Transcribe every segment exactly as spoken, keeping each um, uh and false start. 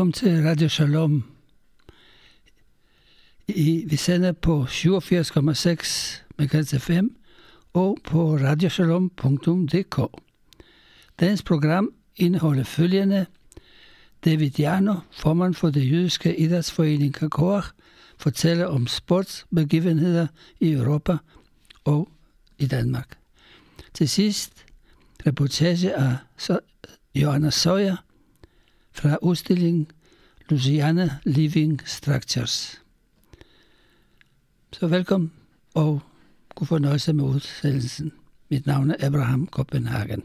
Velkommen til Radio Shalom. I, vi sender på syvogfirs komma seks megahertz F M og på radioshalom punktum d k. Dagens program indeholder følgende: David Jarno, formand for det jødiske idrætsforening Kakoach, fortæller om sportsbegivenheder i Europa og i Danmark. Til sidst reportage af Johanna Søjer fra udstillingen Louisiana Living Structures. Så velkommen og god fornøjelse med udsendelsen. Mit navn er Abraham Kopenhagen.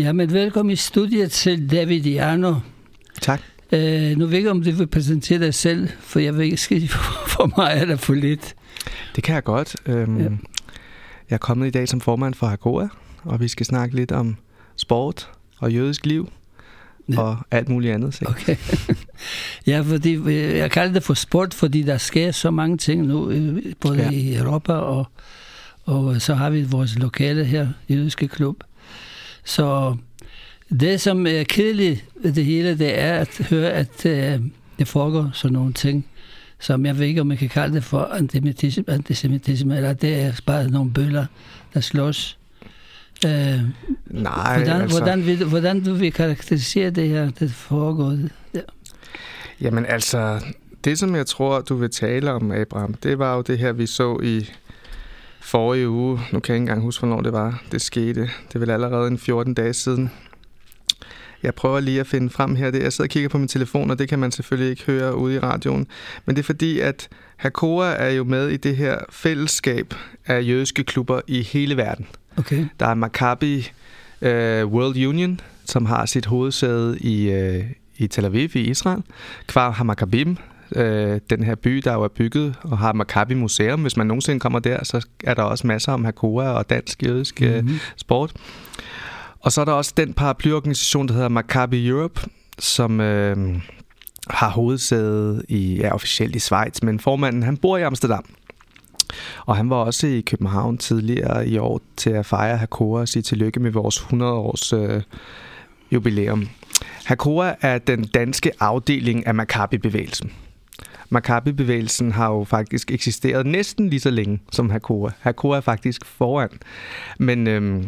Ja, men velkommen i studiet til David Jarno. Tak. Uh, nu ved jeg ikke, om du vil præsentere dig selv, for jeg ved ikke, for mig eller for lidt. Det kan jeg godt. Øhm, ja. Jeg er kommet i dag som formand for Hakoah, og vi skal snakke lidt om sport og jødisk liv. Ja. Og alt muligt andet. Så. Okay. Ja, fordi jeg kalder det for sport, fordi der sker så mange ting nu, både ja. i Europa, og, og så har vi vores lokale her, jødiske klub. Så det, som er kedeligt ved det hele, det er at høre, at uh, det foregår sådan nogle ting, som jeg ved ikke, om man kan kalde det for antisemitisme, antisemitisme eller det er bare nogle bøller, der slås. Uh, Nej, hvordan, altså... hvordan, vil, hvordan du vil karakterisere det her, det foregår? Ja. Jamen altså, det som jeg tror, du vil tale om, Abraham, det var jo det her, vi så i forrige uge. Nu kan jeg ikke engang huske, hvornår det var. Det skete. Det er vel allerede en fjorten dage siden. Jeg prøver lige at finde frem her. Jeg sidder og kigger på min telefon, og det kan man selvfølgelig ikke høre ude i radioen. Men det er fordi, at Hakoah er jo med i det her fællesskab af jødiske klubber i hele verden. Okay. Der er Maccabi uh, World Union, som har sit hovedsæde i, uh, i Tel Aviv i Israel. Kvar Hamaccabim, uh, den her by, der jo er bygget, og har Maccabi Museum. Hvis man nogensinde kommer der, så er der også masser om Hakoah og dansk jødisk uh, mm-hmm. sport. Og så er der også den paraplyorganisation, der hedder Maccabi Europe, som øh, har hovedsæde i, ja, officielt i Schweiz, men formanden, han bor i Amsterdam. Og han var også i København tidligere i år til at fejre Hakoah og sige tillykke med vores hundrede års øh, jubilæum. Hakoah er den danske afdeling af Maccabi-bevægelsen. Maccabi-bevægelsen har jo faktisk eksisteret næsten lige så længe som Hakoah. Hakoah er faktisk foran. Men øh,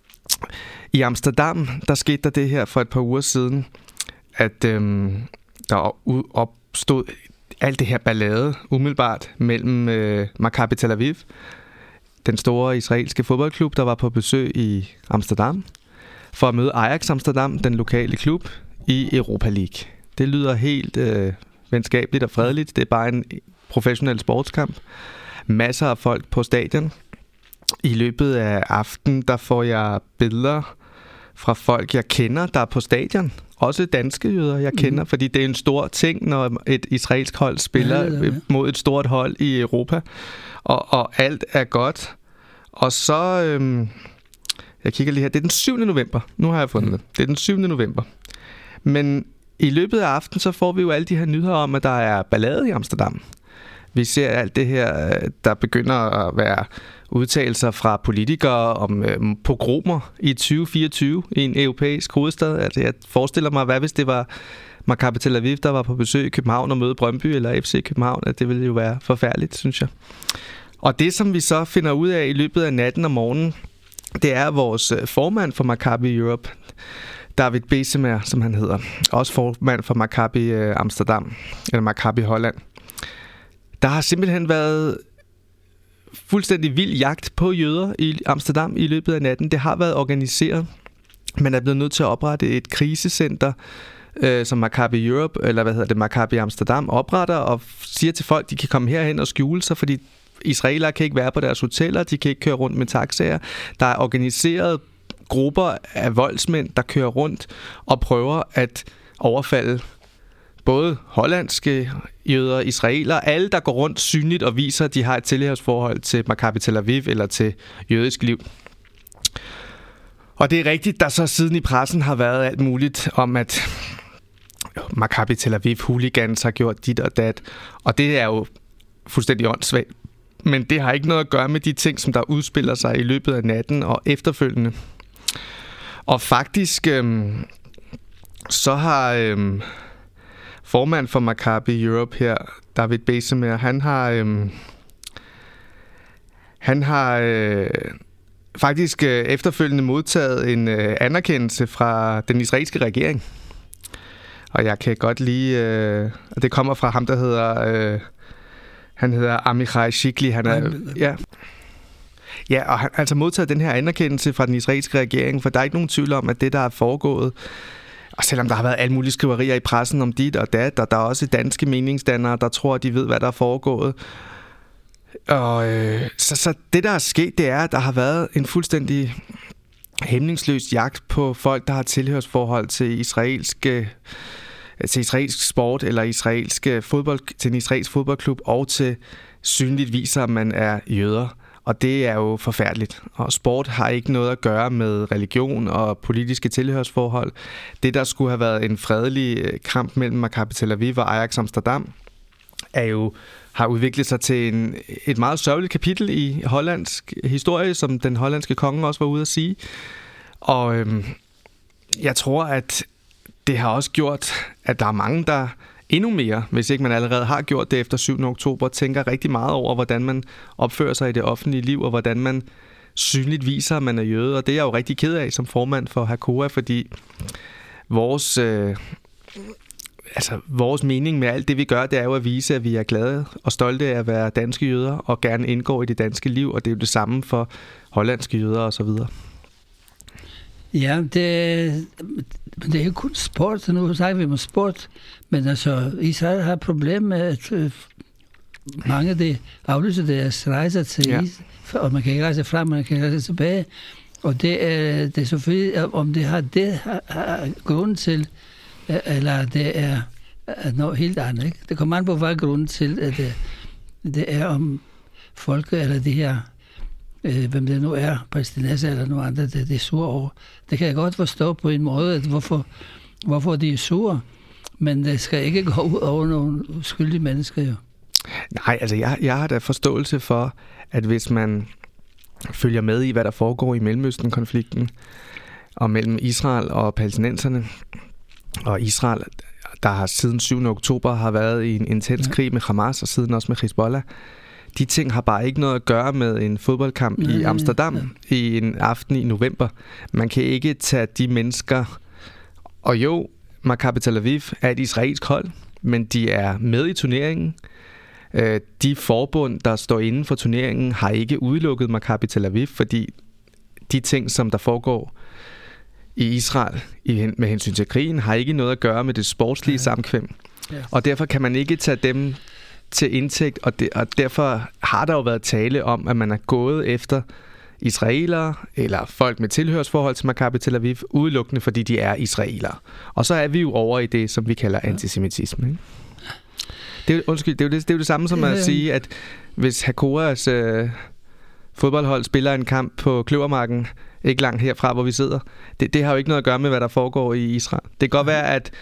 i Amsterdam, der skete der det her for et par uger siden, at øh, der opstod alt det her ballade umiddelbart mellem øh, Maccabi Tel Aviv, den store israelske fodboldklub, der var på besøg i Amsterdam, for at møde Ajax Amsterdam, den lokale klub, i Europa League. Det lyder helt øh, venskabeligt og fredeligt. Det er bare en professionel sportskamp. Masser af folk på stadion. I løbet af aftenen, der får jeg billeder fra folk, jeg kender, der er på stadion. Også danske jøder, jeg kender, mm. fordi det er en stor ting, når et israelsk hold spiller ja, ja, ja. mod et stort hold i Europa. Og, og alt er godt. Og så, øhm, jeg kigger lige her, det er den syvende november. Nu har jeg fundet mm. det. Det er den syvende november. Men i løbet af aftenen, så får vi jo alle de her nyheder om, at der er ballade i Amsterdam. Vi ser alt det her, der begynder at være udtalelser fra politikere om øh, pogromer i tyve fireogtyve i en europæisk hovedstad. Altså, jeg forestiller mig, hvad hvis det var Maccabi Tel Aviv, der var på besøg i København og møde Brøndby eller F C København, at det ville jo være forfærdeligt, synes jeg. Og det, som vi så finder ud af i løbet af natten og morgenen, det er vores formand for Maccabi Europe, David Besemer, som han hedder, også formand for Maccabi Amsterdam, eller Maccabi Holland. Der har simpelthen været fuldstændig vild jagt på jøder i Amsterdam i løbet af natten. Det har været organiseret. Man er blevet nødt til at oprette et krisecenter, øh, som Maccabi Europe, eller hvad hedder det, Maccabi Amsterdam, opretter og siger til folk, de kan komme herhen og skjule sig, fordi israelere kan ikke være på deres hoteller, de kan ikke køre rundt med taxaer. Der er organiseret grupper af voldsmænd, der kører rundt og prøver at overfalde både hollandske jøder, israelere, alle der går rundt synligt og viser, at de har et tilhørsforhold til Maccabi Tel Aviv eller til jødisk liv. Og det er rigtigt, der så siden i pressen har været alt muligt om, at Maccabi Tel Aviv hooligans har gjort dit og dat, og det er jo fuldstændig åndssvagt. Men det har ikke noget at gøre med de ting, som der udspiller sig i løbet af natten og efterfølgende. Og faktisk øhm, så har øhm, formand for Maccabi Europe her, David Besemer, han har øhm, han har øh, faktisk øh, efterfølgende modtaget en øh, anerkendelse fra den israelske regering. Og jeg kan godt lide, øh, og det kommer fra ham, der hedder, øh, han hedder Amichai Shikli. Han er, ja, ja, og han har altså modtaget den her anerkendelse fra den israelske regering, for der er ikke nogen tvivl om, at det, der er foregået, og selvom der har været alle mulige skriverier i pressen om dit og dat, og der er også danske meningsdannere, der tror, at de ved, hvad der er foregået. Og øh, så, så det, der er sket, det er, at der har været en fuldstændig hæmningsløs jagt på folk, der har tilhørsforhold til israelske til israelsk sport eller israelske fodbold, til en israelsk fodboldklub, og til synligt viser, at man er jøder. Og det er jo forfærdeligt. Og sport har ikke noget at gøre med religion og politiske tilhørsforhold. Det, der skulle have været en fredelig kamp mellem Maccabi Tel Aviv og Ajax Amsterdam, er jo, har udviklet sig til en, et meget sørgeligt kapitel i hollandsk historie, som den hollandske konge også var ude at sige. Og øhm, jeg tror, at det har også gjort, at der er mange, der endnu mere, hvis ikke man allerede har gjort det efter syvende oktober, tænker rigtig meget over, hvordan man opfører sig i det offentlige liv, og hvordan man synligt viser, at man er jøde. Og det er jeg jo rigtig ked af som formand for Hakoah, fordi vores, øh, altså, vores mening med alt det, vi gør, det er jo at vise, at vi er glade og stolte af at være danske jøder, og gerne indgår i det danske liv, og det er jo det samme for hollandske jøder og så videre. Ja, det, det er jo kun sport, så nu snakker vi om sport, men altså Israel har problem med, at øh, mange de aflyser deres rejser til ja. Israel, og man kan ikke rejse frem, man kan ikke rejse tilbage, og det er, det er selvfølgelig, om det har det har, har grund til, eller det er, er noget helt andet, ikke? Det kommer an på, hvad er grunden til, at det, det er om folk, eller de her Øh, hvem det nu er, palæstinenser eller noget andet, det, det er sure over. Det kan jeg godt forstå på en måde, at hvorfor, hvorfor de er sure, men det skal ikke gå ud over nogle uskyldige mennesker jo. Nej, altså jeg, jeg har da forståelse for, at hvis man følger med i, hvad der foregår i Mellemøsten-konflikten, og mellem Israel og palæstinenserne, og Israel, der har siden syvende oktober har været i en intens ja. krig med Hamas, og siden også med Hezbollah, de ting har bare ikke noget at gøre med en fodboldkamp nej, i Amsterdam ja. i en aften i november. Man kan ikke tage de mennesker, og jo, Maccabi Tel Aviv er et israelsk hold, men de er med i turneringen. De forbund, der står inden for turneringen, har ikke udelukket Maccabi Tel Aviv, fordi de ting, som der foregår i Israel med hensyn til krigen, har ikke noget at gøre med det sportslige ja. samkvem. Ja. Og derfor kan man ikke tage dem til indtægt, og, det, og derfor har der jo været tale om, at man er gået efter israelere, eller folk med tilhørsforhold til Maccabi Tel Aviv, udelukkende fordi de er israelere. Og så er vi jo over i det, som vi kalder antisemitisme. Ikke? Det, er, undskyld, det, er jo det, det er jo det samme som at sige, at hvis Hakoahs øh, fodboldhold spiller en kamp på Kløvermarken, ikke langt herfra, hvor vi sidder, det, det har jo ikke noget at gøre med, hvad der foregår i Israel. Det kan godt være, at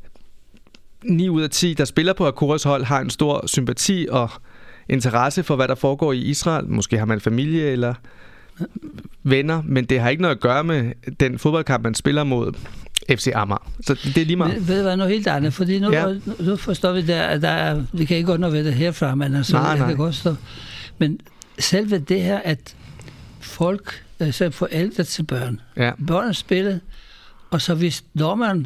ni ud af ti, der spiller på Hakoahs hold, har en stor sympati og interesse for, hvad der foregår i Israel. Måske har man familie eller venner, men det har ikke noget at gøre med den fodboldkamp, man spiller mod F C Amager. Så det er lige meget. Ved du hvad, noget helt andet, fordi nu, ja. nu forstår vi der, at der er, vi kan ikke godt noget ved det herfra, men altså, nej, nej. Kan godt stå. Men selve det her, at folk, altså forældre til børn, ja. børn spiller, og så hvis dommeren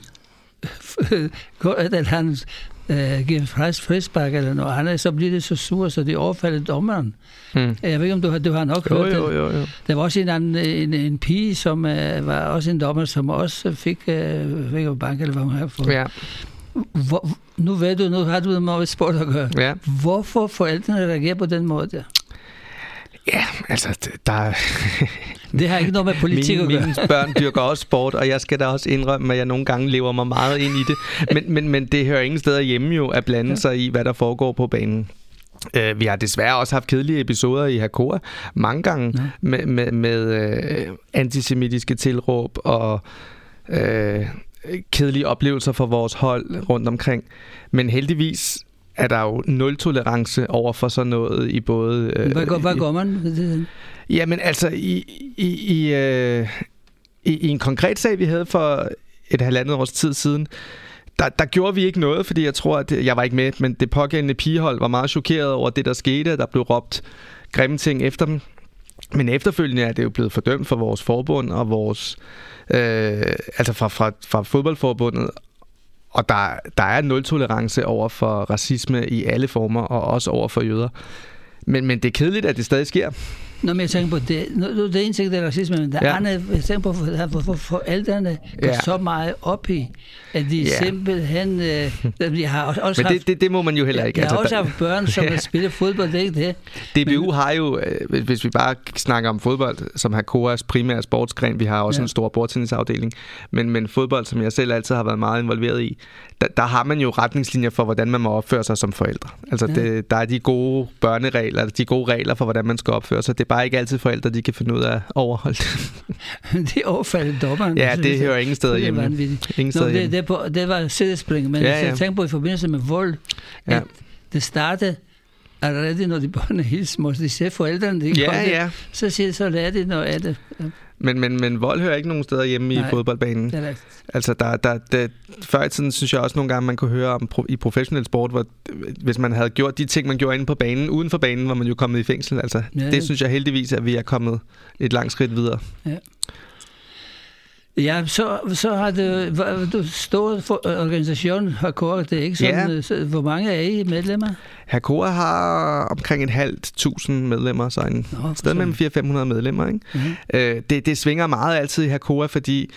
at han øh, giver frispark eller noget andet, så bliver det så sur, så det overfalder dommeren. Hmm. Jeg ved ikke, om du har, du har nok jo, hørt jo, jo, jo. Der var også en, anden, en, en pige, som øh, var også en dommer, som også fik øh, bank, eller hvad hun har fået. Ja. Hvor, nu ved du, nu har du med sport at gøre. Ja. Hvorfor forældrene reagerer på den måde der? Ja, altså, der det har ikke noget med politik at gøre. Mine børn dyrker også sport, og jeg skal da også indrømme, at jeg nogle gange lever mig meget ind i det. Men, men, men det hører ingen steder hjemme jo at blande ja. sig i, hvad der foregår på banen. Uh, vi har desværre også haft kedelige episoder i Hakoah mange gange ja. med, med, med uh, antisemitiske tilråb og uh, kedelige oplevelser for vores hold rundt omkring. Men heldigvis er der jo nul-tolerance over for sådan noget i både... Øh, hvad, går, hvad går man? Jamen altså, i, i, i, øh, i, i en konkret sag, vi havde for et halvandet års tid siden, der, der gjorde vi ikke noget, fordi jeg tror, at jeg var ikke med, men det pågældende pigehold var meget chokeret over det, der skete. Der blev råbt grimme ting efter dem. Men efterfølgende er det jo blevet fordømt for vores forbund og vores... Øh, altså fra, fra, fra fodboldforbundet. Og der, der er nul-tolerance over for racisme i alle former, og også over for jøder. Men, men det er kedeligt, at det stadig sker. Når jeg tænker på det, nu, det er en ting, det er racisme, men der ja. andre, jeg tænker på, hvor for, forældrene går ja. så meget op i, at de ja. simpelthen, øh, de har også, også men det, det, det må man jo heller ikke. Jeg har altså, også haft børn, som ja. spiller fodbold, det er ikke det. D B U men, har jo, hvis vi bare snakker om fodbold, som Hakoahs primære sportsgren, vi har også ja. en stor bordtennisafdeling, men, men fodbold, som jeg selv altid har været meget involveret i, der, der har man jo retningslinjer for, hvordan man må opføre sig som forældre. Altså, ja. det, der er de gode børneregler, de gode regler for, hvordan man skal opføre sig. Det er bare ikke altid forældre, de kan finde ud af at overholde det. De overfaldet dommeren. Ja, det hører ingen steder hjemme. Ingen steder det, det, på, det var sædespring, men ja, ja. jeg tænker på i forbindelse med vold, ja. at det startede allerede, når de børn er helt små. De ser forældrene, de ja, kommer, ja. så siger så lærer de noget af det. Ja. Men, men, men vold hører ikke nogen steder hjemme Nej, i fodboldbanen. Det er altså, der, der, der, før i tiden synes jeg også nogle gange, man kunne høre om pro, i professionel sport, hvor hvis man havde gjort de ting, man gjorde inde på banen, uden for banen, var man jo kommet i fængsel. Altså, ja, det synes jeg heldigvis, at vi er kommet et langt skridt videre. Ja. Ja, så, så har det, du stor organisation, Hakoah, det er ikke sådan, ja. Hvor mange er I medlemmer? Hakoah har omkring et halvt tusind medlemmer, så en Nå, sted mellem fire hundrede til fem hundrede medlemmer. Ikke? Mm-hmm. Øh, det, det svinger meget altid i Hakoah, fordi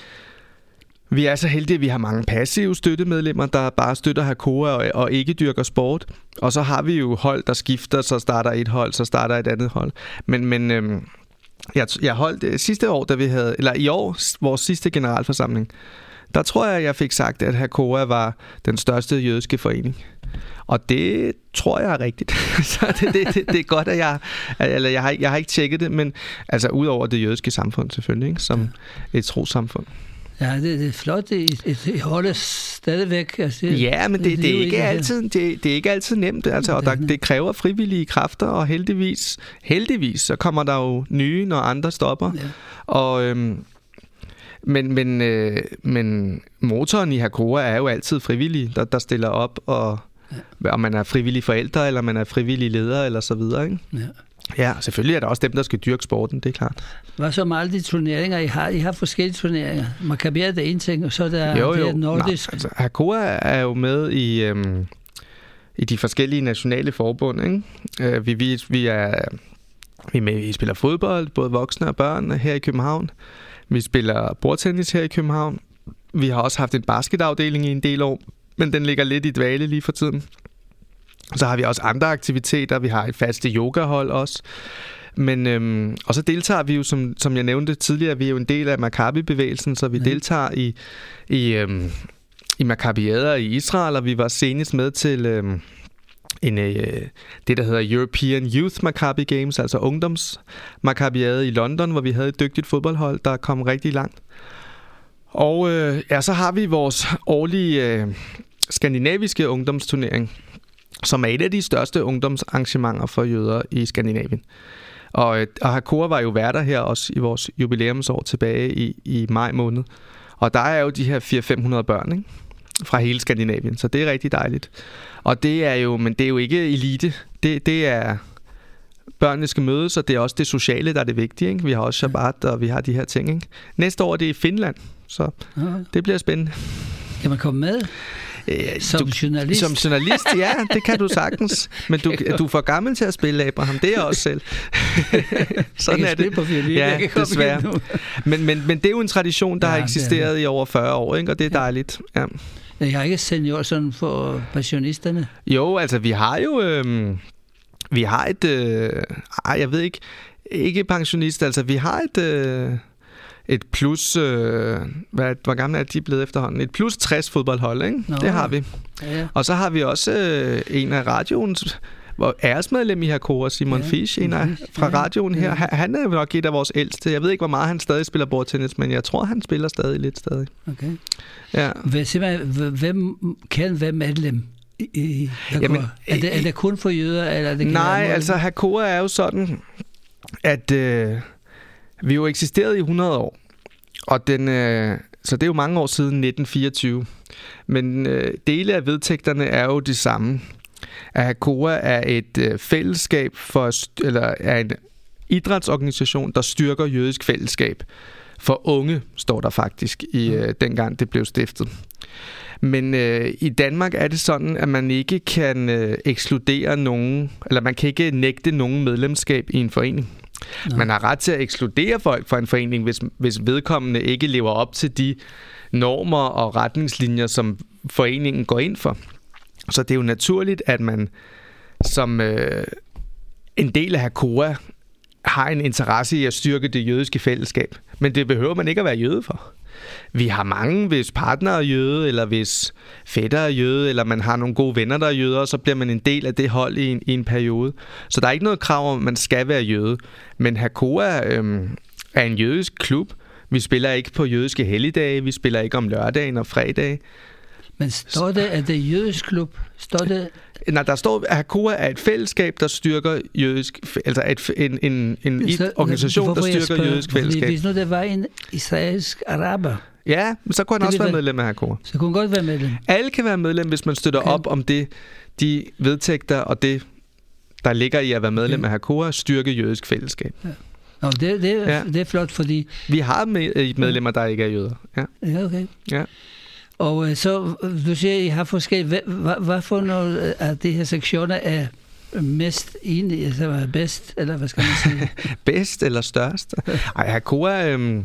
vi er så heldige, at vi har mange passive støttemedlemmer, der bare støtter Hakoah og, og ikke dyrker sport. Og så har vi jo hold, der skifter, så starter et hold, så starter et andet hold. Men, men øhm, Jeg, jeg holdt sidste år, da vi havde, eller i år, vores sidste generalforsamling, der tror jeg, jeg fik sagt, at Hakoah var den største jødiske forening. Og det tror jeg er rigtigt. Så det, det, det, det er godt, at jeg, eller jeg har, jeg har ikke tjekket det, men altså ud over det jødiske samfund selvfølgelig, ikke? Som et trossamfund. Ja, det, det er flot. Det, det holder stadigvæk. Altså, ja, men det, det, det, er ikke altid, det, det er ikke altid nemt. Altså, og der, det kræver frivillige kræfter, og heldigvis, heldigvis så kommer der jo nye, når andre stopper. Ja. Og, øhm, men, men, øh, men motoren i Hakoah er jo altid frivillige, der, der stiller op, og ja. om man er frivillig forældre, eller man er frivillig leder, eller så videre, ikke? Ja. Ja, selvfølgelig er der også dem, der skal dyrke sporten, det er klart. Hvad så med alle de turneringer, I har? I har forskellige turneringer. Maccabi er det ene ting, og så er der jo, jo. det nordisk. Nej, altså, Hakoah er jo med i, øhm, i de forskellige nationale forbund, ikke? Øh, vi, vi, vi, er, vi, er med, vi spiller fodbold, både voksne og børn her i København. Vi spiller bordtennis her i København. Vi har også haft en basketafdeling i en del år, men den ligger lidt i dvale lige for tiden. Så har vi også andre aktiviteter. Vi har et faste yogahold også. Men, øhm, og så deltager vi jo, som, som jeg nævnte tidligere, vi er jo en del af Maccabi-bevægelsen, så vi ja. deltager i, i, øhm, i Maccabiader i Israel, og vi var senest med til øhm, en, øh, det, der hedder European Youth Maccabi Games, altså ungdoms Maccabiade i London, hvor vi havde et dygtigt fodboldhold, der kom rigtig langt. Og øh, ja, så har vi vores årlige øh, skandinaviske ungdomsturnering, som er et af de største ungdomsarrangementer for jøder i Skandinavien. Og, og Hakoah var jo værter her også i vores jubilæumsår tilbage i, i maj måned. Og der er jo de her fire hundrede til fem hundrede børn, ikke? Fra hele Skandinavien, så det er rigtig dejligt. Og det er jo, men det er jo ikke elite. Det, det er, børnene skal mødes, og det er også det sociale, der er det vigtige, ikke? Vi har også Shabbat, og vi har de her ting, ikke? Næste år det er i Finland, så ja. Det bliver spændende. Kan man komme med? Som du, journalist? Som journalist, ja, det kan du sagtens. Men du, du er for gammel til at spille, Abraham. Det er også selv. Sådan er det. På violin, ja, desværre. Men, men, men det er jo en tradition, der ja, har eksisteret i over fyrre år, ikke? Og det er dejligt. Ja. Jeg har ikke senior sådan for pensionisterne. Jo, altså vi har jo... Øhm, vi har et... Øh, ej, jeg ved ikke... Ikke pensionist, altså vi har et... Øh, Et plus, øh, hvad, hvor gamle er de blevet efterhånden? Et plus tres fodboldhold, ikke? Nå, det har vi. Ja, ja. Og så har vi også øh, en af radioens, hvor æresmedlem i Hakoah, Simon ja, Fisch, en af, fra radioen her. Ja. Han er jo nok et af vores ældste. Jeg ved ikke, hvor meget han stadig spiller bordtennis, men jeg tror, han spiller stadig lidt stadig. Okay. Ja. Hvem kan være medlem i Hakoah? Jamen, er, det, er det kun for jøder? Eller det nej, altså Hakoah er jo sådan, at... Øh, vi har jo eksisteret i hundrede år, og den, øh, så det er jo mange år siden nitten fireogtyve. Men øh, dele af vedtægterne er jo det samme. At Hakoah er et øh, fællesskab for, eller er en idrætsorganisation, der styrker jødisk fællesskab. For unge, står der faktisk, i øh, dengang det blev stiftet. Men øh, i Danmark er det sådan, at man ikke kan øh, ekskludere nogen, eller man kan ikke nægte nogen medlemskab i en forening. No. Man har ret til at ekskludere folk fra en forening, hvis, hvis vedkommende ikke lever op til de normer og retningslinjer, som foreningen går ind for. Så det er jo naturligt, at man som øh, en del af Hakoah har en interesse i at styrke det jødiske fællesskab. Men det behøver man ikke at være jøde for. Vi har mange, hvis partner er jøde, eller hvis fætter er jøde, eller man har nogle gode venner, der er jøder, og så bliver man en del af det hold i en, i en periode. Så der er ikke noget krav om, at man skal være jøde. Men Hakoah øhm, er en jødisk klub. Vi spiller ikke på jødiske helligdage, vi spiller ikke om lørdagen og fredag. Men står det, at det er jødisk klub? Står det... Nej, der står, at Hakoah er et fællesskab, der styrker jødisk... Altså et, en, en, en så, organisation, der styrker spørger, jødisk fællesskab. Hvis nu det var en israelsk araber... Ja, så kunne han også være medlem af Hakoah. Så kunne han godt være medlem. Alle kan være medlem, hvis man støtter okay. op om det, de vedtægter og det, der ligger i at være medlem okay. af Hakoah, styrke jødisk fællesskab. Ja. Nå, det, det, ja. det er flot, fordi... Vi har med, medlemmer, der ikke er jøder. Ja, ja okay. Ja. Og så, du siger, I har forskellige... Hvad, hvad for nogle af de her sektioner er mest enige, altså bedst, eller hvad skal man sige? Bedst eller størst? Ej, Hakoah... Øhm,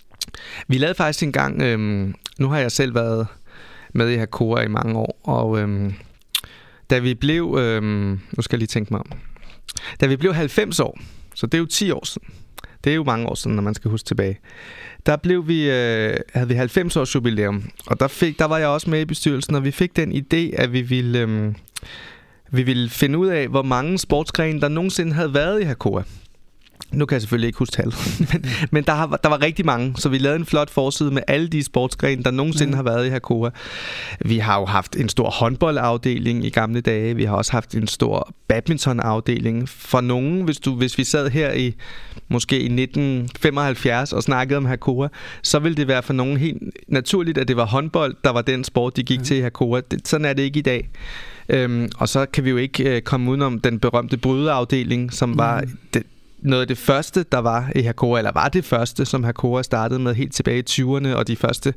vi lavede faktisk en gang... Øhm, nu har jeg selv været med i Hakoah i mange år, og øhm, da vi blev... Øhm, nu skal jeg lige tænke mig om. Da vi blev halvfems år, så det er jo ti år siden. Det er jo mange år siden, når man skal huske tilbage. Der blev vi, øh, havde vi halvfems års jubilæum, og der, fik, der var jeg også med i bestyrelsen, og vi fik den idé, at vi ville, øh, vi ville finde ud af, hvor mange sportsgrene, der nogensinde havde været i Hakoah. Nu kan jeg selvfølgelig ikke huske tallet, men, men der, har, der var rigtig mange, så vi lavede en flot forside med alle de sportsgrene, der nogensinde ja. har været i Hakoah. Vi har jo haft en stor håndboldafdeling i gamle dage, vi har også haft en stor badmintonafdeling. For nogen, hvis, du, hvis vi sad her i måske i nitten femoghalvfjerds og snakkede om Hakoah, så ville det være for nogen helt naturligt, at det var håndbold, der var den sport, de gik ja. til i Hakoah. Det, sådan er det ikke i dag. Øhm, og så kan vi jo ikke øh, komme udenom den berømte brydeafdeling, som ja. var... Det, noget af det første, der var i Hakoah, eller var det første, som Hakoah startede med helt tilbage i tyverne, og de første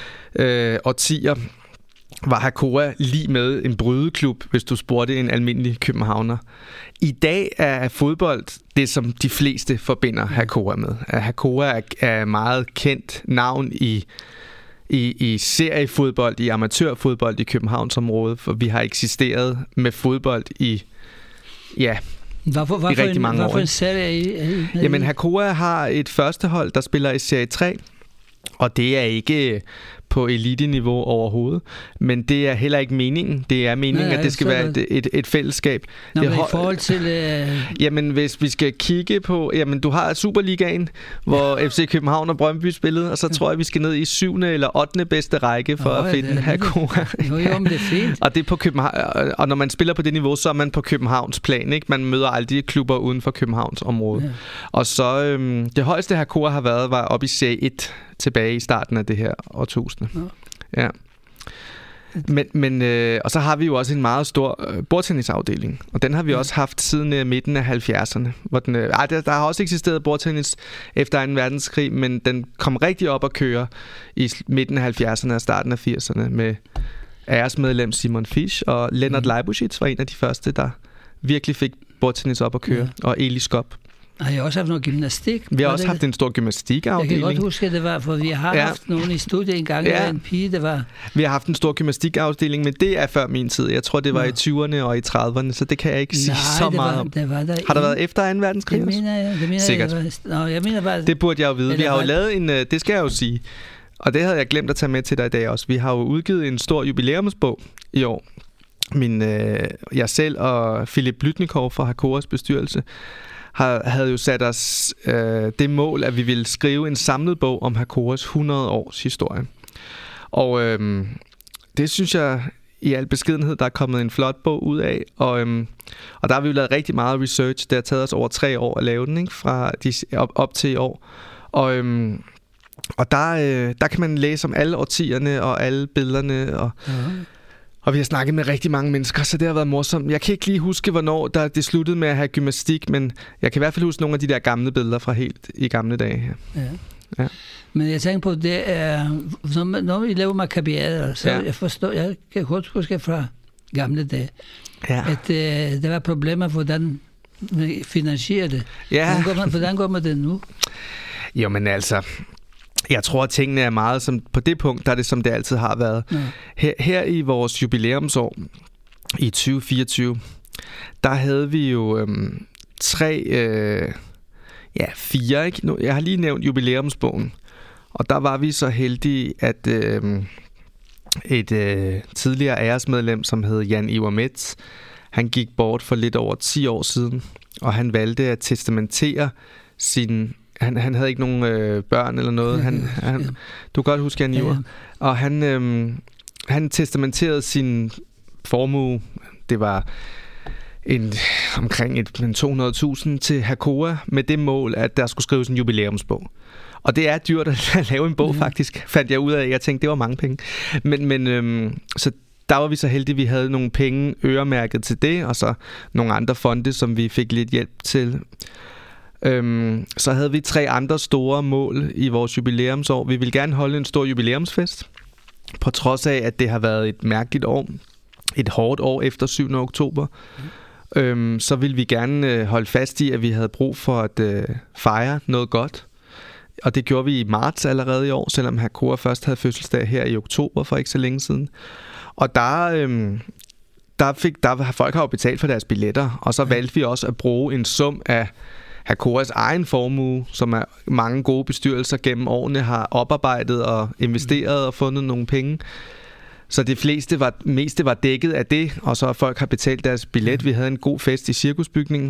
øh, årtier, var Hakoah lige med en brydeklub, hvis du spurgte en almindelig københavner. I dag er fodbold det, som de fleste forbinder Hakoah med. Hakoah er meget kendt navn i, i, i seriefodbold, i amatørfodbold i Københavnsområdet, for vi har eksisteret med fodbold i... ja. Hvorfor, hvorfor, i rigtig mange en, hvorfor år. En serie er I, er I Jamen, Hakoah har et første hold, der spiller i serie tre, og det er ikke på elite-niveau overhovedet, men det er heller ikke meningen. Det er meningen, ja, at det skal være et, et, et fællesskab. Nå, det men i forhold til... Øh... Jamen, hvis vi skal kigge på... Jamen, du har Superligaen, hvor ja. F C København og Brøndby spillede, og så tror jeg, vi skal ned i syvende eller ottende bedste række for oh, at finde Hakoah. Jo, jo, men det er fint. Og det er på København, og når man spiller på det niveau, så er man på Københavns plan, ikke? Man møder aldrig klubber uden for Københavns område. Ja. Og så... Øhm, det højeste Hakoah har været, var oppe i serie et tilbage i starten af det her årtusinde. Ja. Ja. Men, men, øh, og så har vi jo også en meget stor øh, bordtennisafdeling, og den har vi ja. også haft siden øh, midten af halvfjerdserne. Hvor den, øh, ej, der, der har også eksisteret bordtennis efter anden verdenskrig, men den kom rigtig op at køre i midten af halvfjerdserne og starten af firserne med æresmedlem Simon Fisch, og Lennart mm. Leibuschitz var en af de første, der virkelig fik bordtennis op at køre, ja. og Eli Skop. Har jeg også haft noget gymnastik? Vi har også det? haft en stor gymnastikafdeling. Jeg kan godt huske, at det var, for vi har ja. haft nogen i studiet en gang, ja. en pige, det var... Vi har haft en stor gymnastikafdeling, men det er før min tid. Jeg tror, det var Nå. i tyverne og i trediverne, så det kan jeg ikke Nej, sige så meget om. Det var der har der været efter anden verdenskrig? Det mener jeg. Det mener Sikkert. Jeg, var, Nå, jeg mener bare, det burde jeg jo vide. Vi har jo lavet en... Det skal jeg jo sige. Og det havde jeg glemt at tage med til dig i dag også. Vi har jo udgivet en stor jubilæumsbog i år. Min, øh, jeg selv og Philip Blytnikov fra Hakoahs bestyrelse havde jo sat os øh, det mål, at vi ville skrive en samlet bog om Hakoahs hundrede års historie. Og øh, det synes jeg i al beskedenhed, der er kommet en flot bog ud af. Og, øh, og der har vi jo lavet rigtig meget research. Det har taget os over tre år at lave den, ikke? Fra de, op, op til i år. Og, øh, og der, øh, der kan man læse om alle årtierne og alle billederne og... Uh-huh. Og vi har snakket med rigtig mange mennesker, så det har været morsomt. Jeg kan ikke lige huske, hvornår der det sluttede med at have gymnastik, men jeg kan i hvert fald huske nogle af de der gamle billeder fra helt i gamle dage her. Ja. Ja. Men jeg tænker på, det er, når, når vi laver makabiader, så ja. jeg forstår, jeg kan godt huske fra gamle dage, ja. at uh, der var problemer, hvordan finansiere det. Ja. Hvordan går man, hvordan går man det nu? Jo, men altså, jeg tror, at tingene er meget som, på det punkt, der er det, som det altid har været. Ja. Her, her i vores jubilæumsår i tyve fireogtyve, der havde vi jo øhm, tre, øh, ja, fire, ikke? Nu, jeg har lige nævnt jubilæumsbogen, og der var vi så heldige, at øh, et øh, tidligere æresmedlem, som hed Jan Iver Metz, han gik bort for lidt over ti år siden, og han valgte at testamentere sin... Han, han havde ikke nogen øh, børn eller noget. Han, han, du kan godt huske Jan Iver. Ja, ja. Og han, øh, han testamenterede sin formue, det var en, omkring et, to hundrede tusind til Hakoah, med det mål, at der skulle skrives en jubilæumsbog. Og det er dyrt at lave en bog, ja. Faktisk, fandt jeg ud af. Jeg tænkte, det var mange penge. Men, men øh, så der var vi så heldige, at vi havde nogle penge øremærket til det, og så nogle andre fonde, som vi fik lidt hjælp til. Øhm, så havde vi tre andre store mål i vores jubilæumsår. Vi ville gerne holde en stor jubilæumsfest, på trods af, at det har været et mærkeligt år, et hårdt år efter syvende oktober. Mm. Øhm, så ville vi gerne øh, holde fast i, at vi havde brug for at øh, fejre noget godt. Og det gjorde vi i marts allerede i år, selvom Hakoah først havde fødselsdag her i oktober for ikke så længe siden. Og der... Øh, der fik der folk har jo betalt for deres billetter, og så valgte vi også at bruge en sum af Hakoahs egen formue, som er mange gode bestyrelser gennem årene har oparbejdet og investeret og fundet nogle penge. Så det fleste var, meste var dækket af det, og så folk har betalt deres billet. Vi havde en god fest i cirkusbygningen.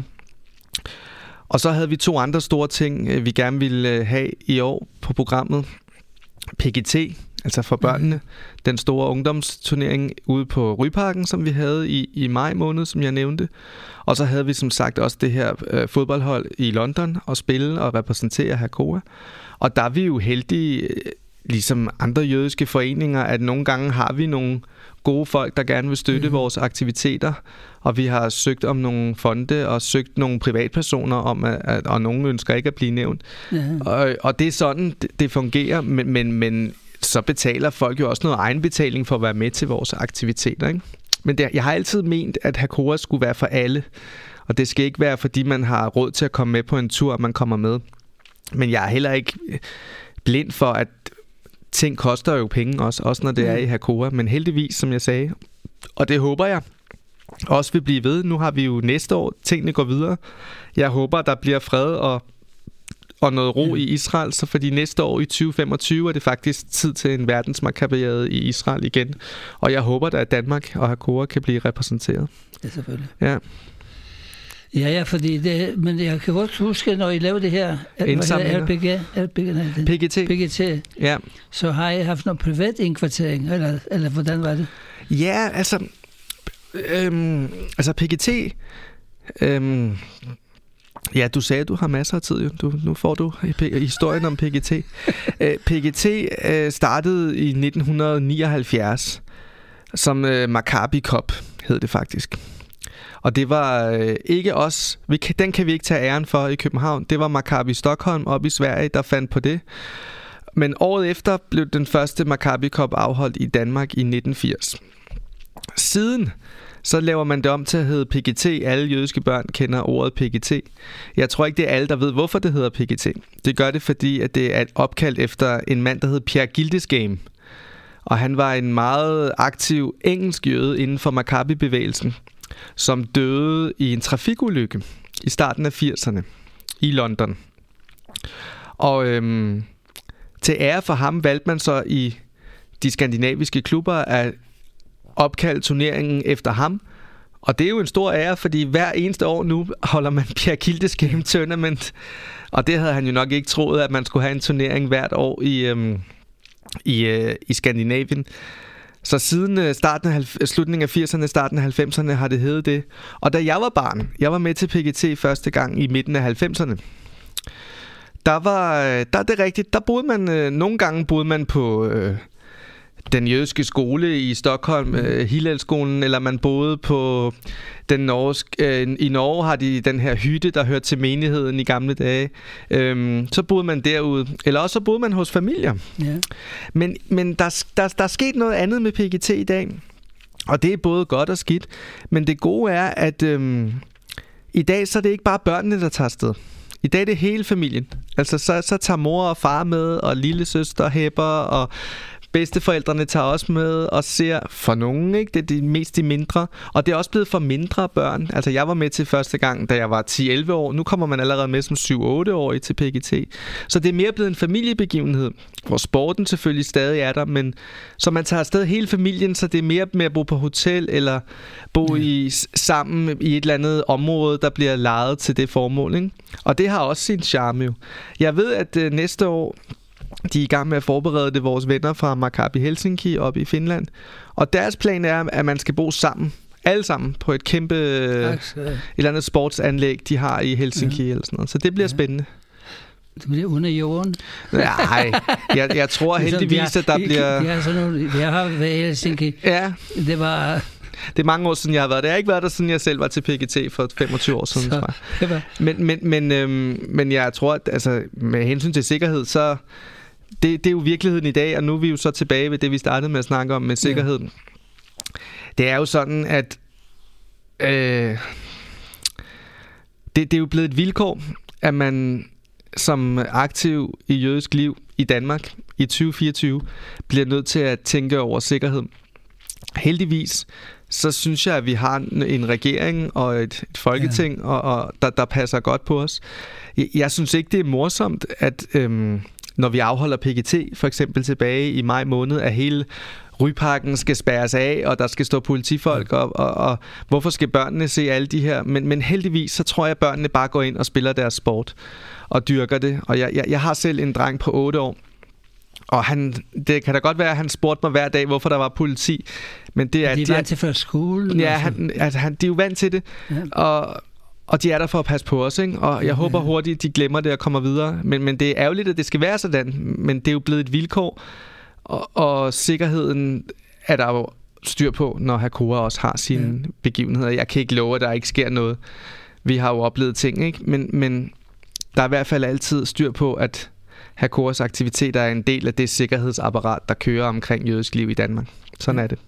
Og så havde vi to andre store ting, vi gerne ville have i år på programmet. P G T, altså for børnene. Den store ungdomsturnering ude på Ryparken, som vi havde i, i maj måned, som jeg nævnte. Og så havde vi som sagt også det her øh, fodboldhold i London og spille og repræsentere Hakoah. Og der er vi jo heldige, ligesom andre jødiske foreninger, at nogle gange har vi nogle gode folk, der gerne vil støtte mm. vores aktiviteter. Og vi har søgt om nogle fonde og søgt nogle privatpersoner om, at, at, og nogen ønsker ikke at blive nævnt. Mm. Og, og det er sådan, det, det fungerer, men, men, men så betaler folk jo også noget egenbetaling for at være med til vores aktiviteter, ikke? Men det, jeg har altid ment, at Hakoah skulle være for alle. Og det skal ikke være, fordi man har råd til at komme med på en tur, og man kommer med. Men jeg er heller ikke blind for, at ting koster jo penge også, også når det mm. er i Hakoah. Men heldigvis, som jeg sagde, og det håber jeg også vil blive ved. Nu har vi jo næste år, tingene går videre. Jeg håber, der bliver fred og, og noget ro mm. i Israel, så fordi næste år i tyve femogtyve er det faktisk tid til en verdensmarkabariade i Israel igen. Og jeg håber da, at Danmark og Hakoah kan blive repræsenteret. Ja, selvfølgelig. Ja. Ja, ja, fordi det, men jeg kan godt huske, når I lavede det her indsamlinger. R P G, R P G, nej, P G T. P G T, ja. Så har I haft noget privat indkvartering, eller, eller hvordan var det? Ja, altså, øhm, altså P G T, øhm, ja, du sagde, at du har masser af tid, jo. Du, nu får du historien om P G T. P G T øh, startede i nitten nioghalvfjerds som øh, Maccabi Cup, hed det faktisk. Og det var øh, ikke os, vi kan, den kan vi ikke tage æren for i København. Det var Maccabi Stockholm op i Sverige, der fandt på det. Men året efter blev den første Maccabi Cup afholdt i Danmark i nitten firs. Siden så laver man det om til at hedde P G T. Alle jødiske børn kender ordet P G T. Jeg tror ikke, det er alle, der ved, hvorfor det hedder P G T. Det gør det, fordi at det er opkaldt efter en mand, der hed Pierre Gildesgame. Og han var en meget aktiv engelsk jøde inden for Maccabi-bevægelsen, som døde i en trafikulykke i starten af firserne i London. Og øhm, til ære for ham valgte man så i de skandinaviske klubber at opkalde turneringen efter ham. Og det er jo en stor ære, fordi hver eneste år nu holder man Pierre Gildesgame Tournament. Og det havde han jo nok ikke troet, at man skulle have en turnering hvert år i, øhm, i, øh, i Skandinavien. Så siden starten af, slutningen af firserne, starten af halvfemserne har det heddet det. Og da jeg var barn, jeg var med til P G T første gang i midten af halvfemserne. Der var, der er det rigtigt, der boede man, nogle gange boede man på øh, den jødiske skole i Stockholm, øh, Hillelskolen, eller man boede på den norsk, øh, i Norge har de den her hytte, der hørte til menigheden i gamle dage. Øhm, så boede man derude, eller også så boede man hos familier. Ja. Men, men der, der, der er sket noget andet med P G T i dag, og det er både godt og skidt. Men det gode er, at øhm, i dag så er det ikke bare børnene, der tager afsted. I dag er det hele familien. Altså så, så tager mor og far med, og lillesøster hæpper, og bedsteforældrene tager også med og ser for nogen, ikke? Det er de, mest de mindre. Og det er også blevet for mindre børn. Altså jeg var med til første gang, da jeg var ti elleve år. Nu kommer man allerede med som syv otte årig til P G T. Så det er mere blevet en familiebegivenhed, hvor sporten selvfølgelig stadig er der, men så man tager afsted hele familien, så det er mere med at bo på hotel, eller bo ja. i, sammen i et eller andet område, der bliver lejet til det formål, ikke? Og det har også sin charme jo. Jeg ved, at øh, næste år de er i gang med at forberede det, vores venner fra Maccabi Helsinki oppe i Finland. Og deres plan er, at man skal bo sammen. Alle sammen på et kæmpe et eller andet sportsanlæg, de har i Helsinki ja. eller sådan noget. Så det bliver ja. spændende. Det bliver under jorden? Nej, jeg, jeg tror heldigvis, at der bliver... Vi har, sådan nogle, vi har været i Helsinki. Ja. Det var... Det er mange år siden, jeg har været der. Jeg har ikke været der, siden jeg selv var til P G T for femogtyve år siden. Så, tror men, men, men, øhm, men jeg tror, at altså, med hensyn til sikkerhed, så... Det, det er jo virkeligheden i dag, og nu er vi jo så tilbage ved det, vi startede med at snakke om med sikkerheden. Ja. Det er jo sådan, at øh, det, det er jo blevet et vilkår, at man som aktiv i jødisk liv i Danmark i tyve fireogtyve bliver nødt til at tænke over sikkerhed. Heldigvis så synes jeg, at vi har en regering og et, et folketing, ja. og, og der, der passer godt på os. Jeg, jeg synes ikke, det er morsomt, at... Øh, når vi afholder P G T, for eksempel tilbage i maj måned, at hele Ryparken skal spærres af, og der skal stå politifolk op, og, og hvorfor skal børnene se alle de her? Men, men heldigvis, så tror jeg, at børnene bare går ind og spiller deres sport, og dyrker det. Og jeg, jeg, jeg har selv en dreng på otte år, og han, det kan da godt være, at han spurgte mig hver dag, hvorfor der var politi. Men det er, de er vant til fra skolen? Ja, han, altså, han, de er jo vant til det, ja. og... Og de er der for at passe på os, ikke? Og jeg håber hurtigt, de glemmer det og kommer videre. Men, men det er ærgerligt, at det skal være sådan. Men det er jo blevet et vilkår. Og, og sikkerheden er der jo styr på, når Hakoah også har sine ja. begivenheder. Jeg kan ikke love, at der ikke sker noget. Vi har jo oplevet ting, ikke? Men, men der er i hvert fald altid styr på, at Hakoahs aktiviteter er en del af det sikkerhedsapparat, der kører omkring jødisk liv i Danmark. Sådan er det.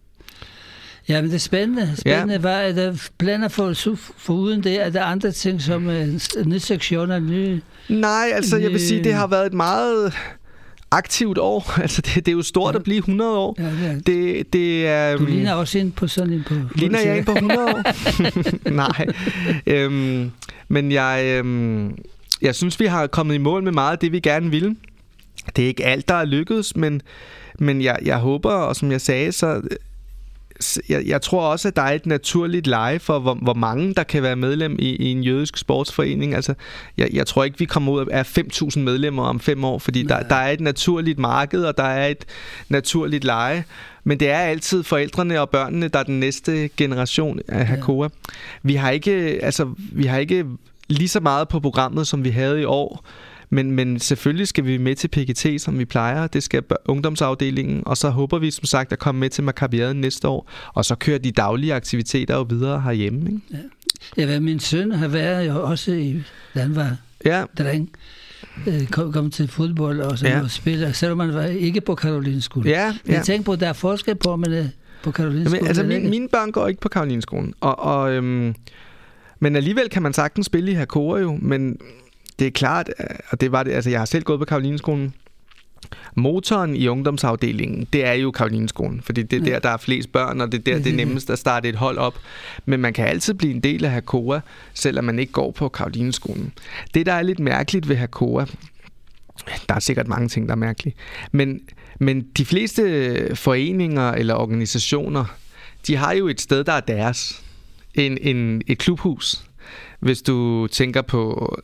Ja, men det er spændende. Spændende ja. var, at der planer for, for uden det, at der er andre ting som uh, nye sektioner, nye... Nej, altså nye... jeg vil sige, det har været et meget aktivt år. Altså det, det er jo stort ja. at blive hundrede år. Ja, ja. Det, det er, du ligner også ind på sådan en på... Ligner jeg ind på hundrede år? Nej. Øhm, men jeg, øhm, jeg synes, vi har kommet i mål med meget af det, vi gerne ville. Det er ikke alt, der er lykkedes, men, men jeg, jeg håber, og som jeg sagde, så... Jeg, jeg tror også, at der er et naturligt leje for, hvor, hvor mange der kan være medlem i, i en jødisk sportsforening. Altså, jeg, jeg tror ikke, vi kommer ud af fem tusind medlemmer om fem år, fordi der, der er et naturligt marked, og der er et naturligt leje. Men det er altid forældrene og børnene, der er den næste generation af Hakoah. Ja. Vi har ikke, altså, vi har ikke lige så meget på programmet, som vi havde i år. Men, men selvfølgelig skal vi med til P G T, som vi plejer. Det skal ungdomsafdelingen. Og så håber vi som sagt at komme med til Maccabiaden næste år. Og så kører de daglige aktiviteter jo videre herhjemme. Ikke? Ja. Ja, min søn har været jo også i Danmark. Ja. Dreng. Kom, kom til fodbold og sådan ja. noget spiller. Selvom man var ikke på Karolinskolen. Ja, ja. Jeg tænker på, at der er forskel på, men på Karolinskolen. Altså, min, mine børn går ikke på Karolinskolen. Og, og, øhm, men alligevel kan man sagtens spille i Hakoah jo. Men... Det er klart, og det var det, altså jeg har selv gået på Karolinskolen. Motoren i ungdomsafdelingen, det er jo Karolinskolen, fordi det er der, der er flest børn, og det er der, det er nemmest at starte et hold op. Men man kan altid blive en del af Hakoah, selvom man ikke går på Karolinskolen. Det, der er lidt mærkeligt ved Hakoah, der er sikkert mange ting, der er mærkelige, men, men de fleste foreninger eller organisationer, de har jo et sted, der er deres. En, en, et klubhus. Hvis du tænker på...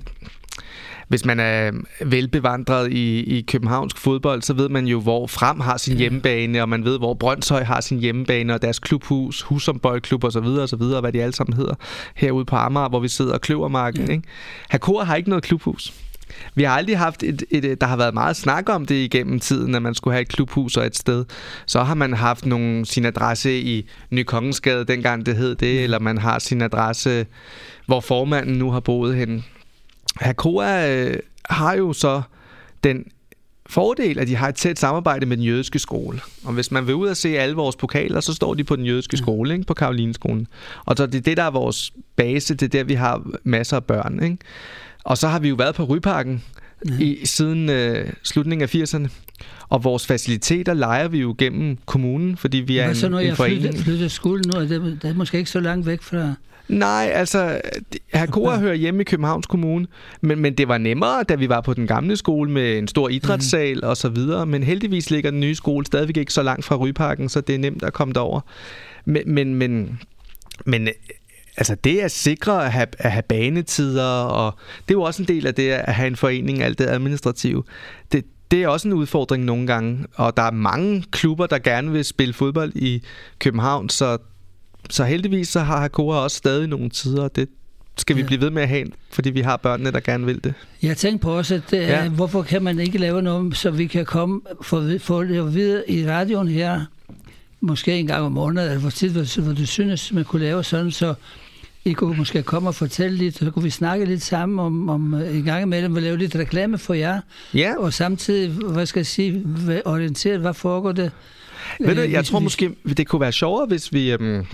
Hvis man er velbevandret i, i københavnsk fodbold, så ved man jo, hvor Frem har sin hjemmebane, og man ved, hvor Brøndshøj har sin hjemmebane, og deres klubhus, Husum Boldklub og så videre, og så videre, hvad de alle sammen hedder, herude på Amager, hvor vi sidder og Kløvermarken. Ja. Ikke? Hakoah har ikke noget klubhus. Vi har aldrig haft et, et, der har været meget snak om det igennem tiden, at man skulle have et klubhus og et sted. Så har man haft nogle, sin adresse i Ny Kongensgade, dengang det hed det, eller man har sin adresse, hvor formanden nu har boet henne. Hakoah øh, har jo så den fordel, at de har et tæt samarbejde med den jødiske skole. Og hvis man vil ud og se alle vores pokaler, så står de på den jødiske skole, ikke? På Carolineskolen. Og så det er det, der er vores base, det er der, vi har masser af børn, ikke? Og så har vi jo været på Ryparken ja. i, siden øh, slutningen af firserne. Og vores faciliteter lejer vi jo gennem kommunen, fordi vi er en, så, når en jeg forening. Flytter, flytter skolen nu, det, det er måske ikke så langt væk fra... Nej, altså, Hakora hører hjemme i Københavns Kommune, men, men det var nemmere, da vi var på den gamle skole med en stor idrætssal mm. og så videre. Men heldigvis ligger den nye skole stadigvæk ikke så langt fra Ryparken, så det er nemt at komme derover. Men, men, men, men altså, det at sikre at have, at have banetider, og det er jo også en del af det at have en forening, alt det administrative. Det, det er også en udfordring nogle gange, og der er mange klubber, der gerne vil spille fodbold i København, så Så heldigvis så har Hakora også stadig nogle tider, og det skal vi ja. blive ved med at have, fordi vi har børnene, der gerne vil det. Jeg tænker på også, at uh, ja. hvorfor kan man ikke lave noget, så vi kan komme for, for det videre i radioen her, måske en gang om måneden, eller hvor tid, hvor du synes, man kunne lave sådan, så I kunne måske komme og fortælle lidt, så kunne vi snakke lidt sammen om, om en gang imellem, og lave lidt reklame for jer, ja. og samtidig, hvad skal jeg sige, orienteret, hvad foregår det? Ved du, jeg tror måske, det kunne være sjovere, hvis vi... Øhm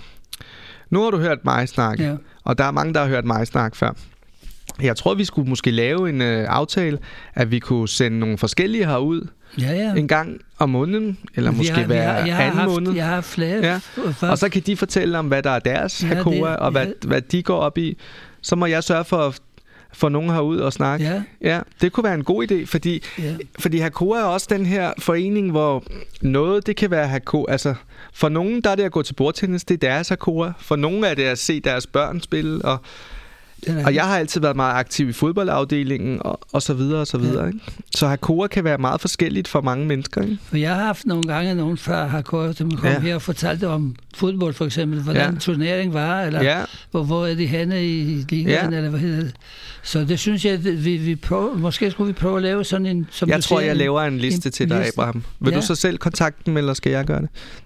Nu har du hørt mig snakke, ja. og der er mange, der har hørt mig snakke før. Jeg tror, vi skulle måske lave en øh, aftale, at vi kunne sende nogle forskellige herud ja, ja. en gang om måneden, eller vi måske har, hver har, anden haft, måned. Jeg har flere. Ja. Og så kan de fortælle om, hvad der er deres ja, Hakora, og hvad, ja. hvad de går op i. Så må jeg sørge for at få nogen herud og snakke. Ja. Ja, det kunne være en god idé, fordi, ja. fordi Hakora er også den her forening, hvor noget, det kan være Hakora, altså for nogen, der er det at gå til bordtennis, det er deres Hakora. For nogen er det at se deres børn spille, og, og jeg har altid været meget aktiv i fodboldafdelingen, og, og så videre, og så videre. Ja. Ikke? Så Hakora kan være meget forskelligt for mange mennesker. Ikke? For jeg har haft nogle gange nogen fra Hakora, som kom ja. her og fortalte om fodbold, for eksempel, hvordan ja. turnering var, eller ja. hvor, hvor er de henne i ligaen, ja. eller hvad hedder det. Så det synes jeg, at vi, vi prøver, måske skulle vi prøve at lave sådan en... Som jeg du tror, siger, jeg laver en liste en, til dig, liste. Abraham. Vil ja. du så selv kontakte dem, eller skal jeg gøre det?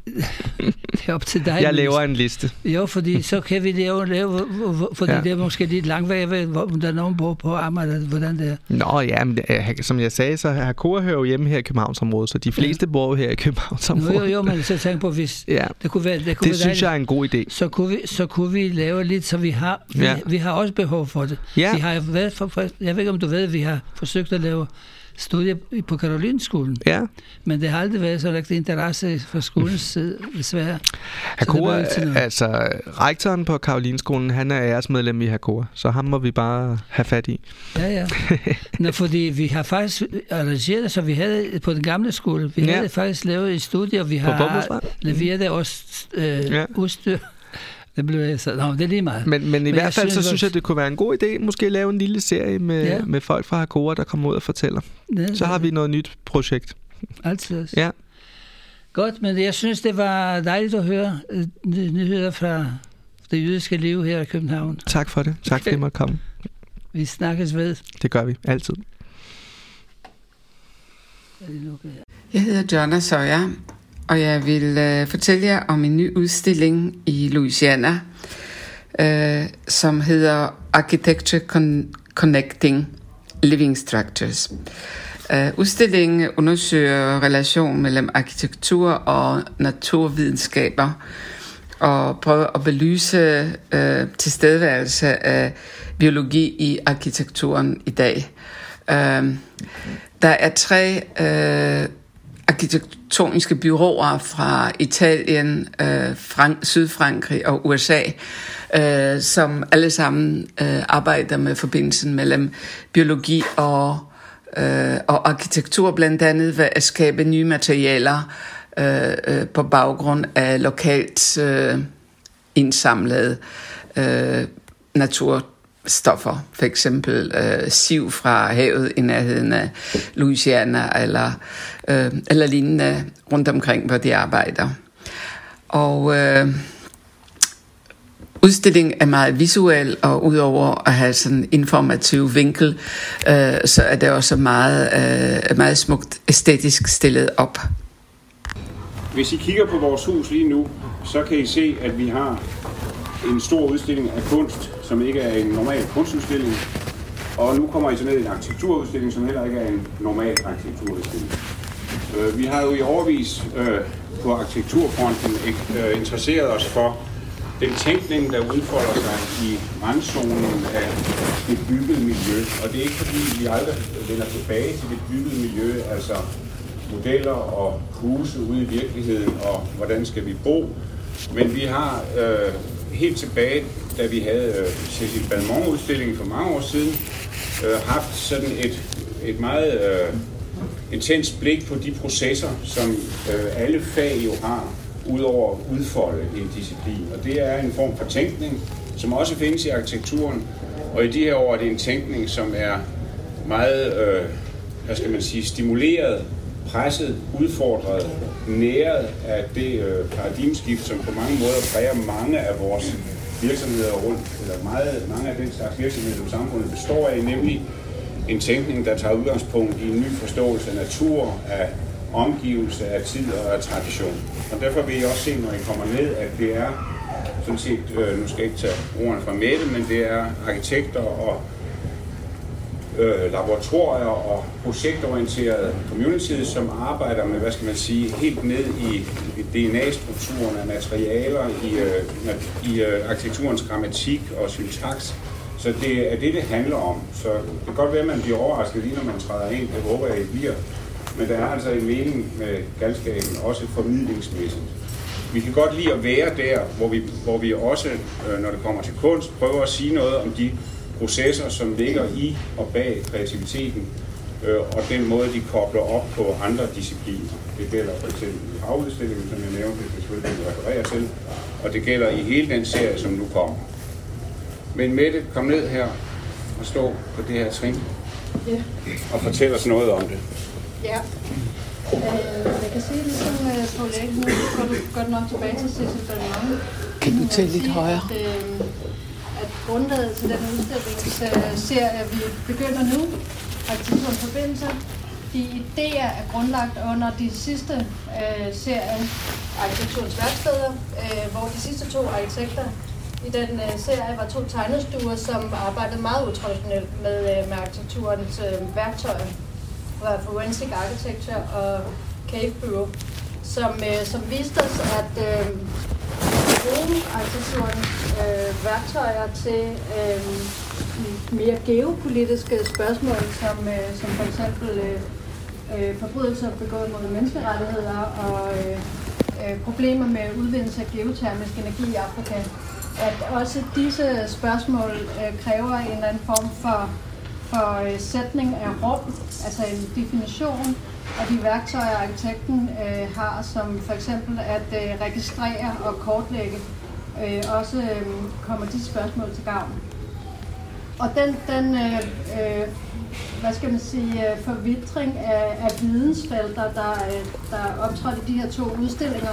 Det er op til dig. Jeg laver en liste. Jo, fordi så kan vi lave, lave fordi ja. det er måske lidt langt væk, om der er nogen bor på Amager, hvordan det er. Nå ja, men som jeg sagde, så har Hakora hører jo hjemme her i Københavnsområdet, så de fleste ja. bor her i Københavnsområdet. Jo, jo, jo, men så tænk på, hvis ja. det kunne være... Det, kunne det være synes jeg er en god idé. Så kunne vi, så kunne vi lave lidt, så vi har, vi, ja. vi har også behov for det. Ja. Vi har været for, for, jeg ved ikke, om du ved, at vi har forsøgt at lave studier på Carolineskolen. Ja. Men det har aldrig været så rigtig interesse fra skolens side, desværre. Hakora, altså rektoren på Carolineskolen, han er æresmedlem i Hakora, så ham må vi bare have fat i. Ja, ja. Nå, fordi vi har faktisk arrangeret, så vi havde på den gamle skole, vi ja. havde faktisk lavet et studie, og vi har leveret det også øh, ja. udstyr. Det blev så. Nå, det er lige meget. Men, men i men hvert fald, synes, så synes jeg, det kunne være en god idé, måske lave en lille serie med, ja. med folk fra Hakora, der kommer ud og fortæller. Ja, så har vi noget nyt projekt. Altid. Ja. Godt, men jeg synes, det var dejligt at høre nyheder fra det jødiske liv her i København. Tak for det. Tak fordi jeg måtte komme. Vi snakkes ved. Det gør vi. Altid. Jeg hedder Jonna Sawyer, og jeg vil øh, fortælle jer om en ny udstilling i Louisiana, øh, som hedder Architecture Con- Connecting Living Structures. Øh, udstillingen undersøger relationen mellem arkitektur og naturvidenskaber, og prøver at belyse øh, tilstedeværelse af biologi i arkitekturen i dag. Øh, der er tre øh, arkitektoniske bureauer fra Italien, øh, Frank- Sydfrankrig og U S A, øh, som alle sammen øh, arbejder med forbindelsen mellem biologi og, øh, og arkitektur, blandt andet ved at skabe nye materialer øh, øh, på baggrund af lokalt øh, indsamlede øh, natur stoffer, for eksempel øh, siv fra havet i nærheden af Louisiana eller, øh, eller lignende rundt omkring, hvor de arbejder. Og øh, udstillingen er meget visuel, og udover at have sådan en informativ vinkel, øh, så er det også meget, øh, meget smukt æstetisk stillet op. Hvis I kigger på vores hus lige nu, så kan I se, at vi har en stor udstilling af kunst, som ikke er en normal kunstudstilling. Og nu kommer I så ned i en arkitekturudstilling, som heller ikke er en normal arkitekturudstilling. Øh, vi har jo i årevis øh, på arkitekturfronten øh, interesseret os for den tænkning, der udfolder sig i randzonen af det byggede miljø. Og det er ikke fordi, vi aldrig vender tilbage til det byggede miljø, altså modeller og huse ude i virkeligheden, og hvordan skal vi bo. Men vi har øh, helt tilbage, da vi havde øh, Cécile Balmont-udstillingen for mange år siden, øh, haft sådan et, et meget øh, intens blik på de processer, som øh, alle fag jo har, udover at udfolde en disciplin. Og det er en form for tænkning, som også findes i arkitekturen. Og i de her år er det en tænkning, som er meget, øh, hvad skal man sige, stimuleret, presset, udfordret, næret af det øh, paradigmeskift, som på mange måder præger mange af vores virksomheder rundt, eller meget, mange af den slags virksomheder, som samfundet består af, nemlig en tænkning, der tager udgangspunkt i en ny forståelse af natur, af omgivelse, af tid og af tradition. Og derfor vil I også se, når I kommer ned, at det er sådan set, øh, nu skal jeg ikke tage ordene fra Mette, men det er arkitekter og øh, laboratorier og projektorienterede communities, som arbejder med, hvad skal man sige, helt ned i, i D N A-strukturen af materialer, i, øh, i øh, arkitekturens grammatik og syntaks. Så det er det, det handler om. Så det kan godt være, at man bliver overrasket lige, når man træder ind. Det håber jeg, I bliver. Men der er altså en mening med galskaben, også formidlingsmæssigt. Vi kan godt lide at være der, hvor vi, hvor vi også, når det kommer til kunst, prøver at sige noget om de processer, som ligger i og bag kreativiteten, og den måde, de kobler op på andre discipliner. Det gælder for eksempel i havudstillingen, som jeg nævnte, det kan selvfølgelig referere til, og det gælder i hele den serie, som nu kommer. Men Mette, kom ned her og stå på det her trin, ja, og fortæl os noget om det. Ja, øh, jeg kan sige ligesom uh, på lægen, nu går du godt nok tilbage til Cécile Balmont. Kan du tale lidt højere? At, øh, at grundlaget til den udstillingsserie, vi begynder nu, arkitekturens forbindelser, de idéer er grundlagt under de sidste øh, serie arkitekturens værksteder, øh, hvor de sidste to arkitekter i den øh, serie var to tegnestuer, som arbejdede meget utraditionelt med, øh, med arkitekturens øh, værktøjer. Var Forensic Architecture og Cave Bureau, som, øh, som viste os, at øh, bruge arkitekturens øh, værktøjer til øh, mere geopolitiske spørgsmål, som, øh, som for eksempel øh, øh, forbrydelser begået mod menneskerettigheder og øh, øh, problemer med udvindelse af geotermisk energi i Afrika. At også disse spørgsmål øh, kræver en eller anden form for for øh, sætning af rum, altså en definition af de værktøjer, arkitekten øh, har, som for eksempel at øh, registrere og kortlægge, øh, også øh, kommer de spørgsmål til gavn. Og den, den øh, øh, hvad skal man sige, øh, forvitring af, af vidensfelter, der, øh, der optrådte i de her to udstillinger,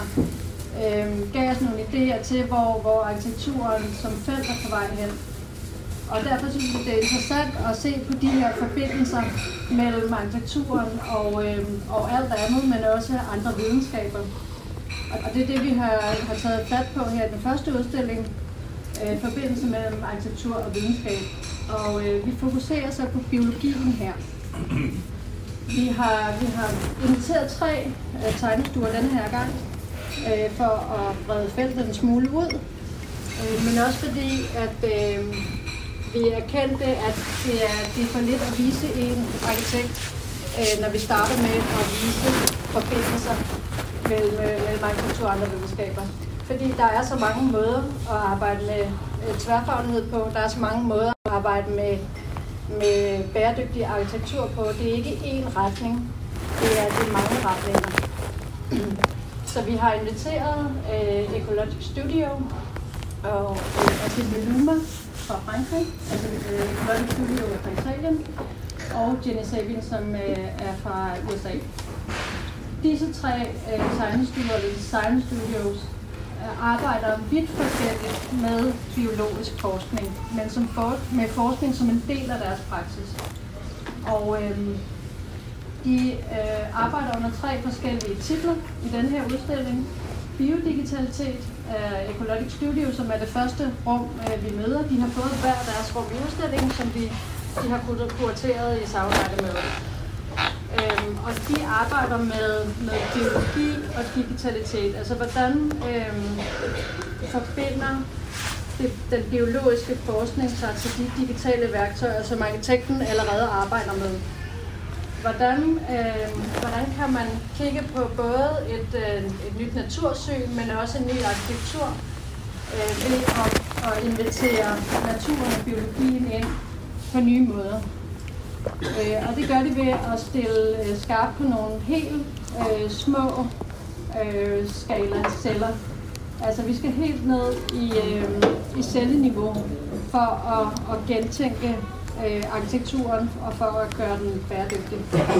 øh, gav os nogle idéer til, hvor, hvor arkitekturen som felt er på vej hen. Og derfor synes jeg, det er interessant at se på de her forbindelser mellem arkitekturen og, øh, og alt andet, men også andre videnskaber. Og det er det, vi har, har taget fat på her i den første udstilling, øh, forbindelse mellem arkitektur og videnskab. Og øh, vi fokuserer så på biologien her. Vi har, vi har inviteret tre øh, tegnestuer denne her gang, øh, for at brede feltet en smule ud, øh, men også fordi, at øh, vi erkendte, at det er, det er for lidt at vise en arkitekt, øh, når vi starter med at vise forbindelser mellem, mellem arkitektur og andre videnskaber. Fordi der er så mange måder at arbejde med øh, tværfaglighed på, der er så mange måder at arbejde med, med bæredygtig arkitektur på. Det er ikke én retning, det er, det er mange retninger. Så vi har inviteret øh, Ecologic Studio og øh, Atelier Luma fra Frankrig, altså øh, Ecologic Studio fra Italien, og Jenny Sabin, som øh, er fra U S A. Disse tre øh, tegnestudier, eller design studios, øh, arbejder vidt forskelligt med biologisk forskning, men som for, med forskning som en del af deres praksis. Og øh, de øh, arbejder under tre forskellige titler i denne her udstilling. Biodigitalitet af Ecologic Studio, som er det første rum, øh, vi møder. De har fået hver deres rum i udstillingen, som vi de har kurateret i samarbejde med os. Øhm, og de arbejder med, med biologi og digitalitet. Altså hvordan øhm, forbinder det, den biologiske forskning sig til de digitale værktøjer, som arkitekten allerede arbejder med. Hvordan, øh, hvordan kan man kigge på både et, øh, et nyt natursyn, men også en ny arkitektur, øh, ved at, at invitere naturen og biologien ind på nye måder. Øh, og det gør de ved at stille øh, skarpt på nogle helt øh, små øh, skala celler. Altså vi skal helt ned i, øh, i celleniveau for at, at gentænke øh, arkitekturen og for at gøre den bæredygtig.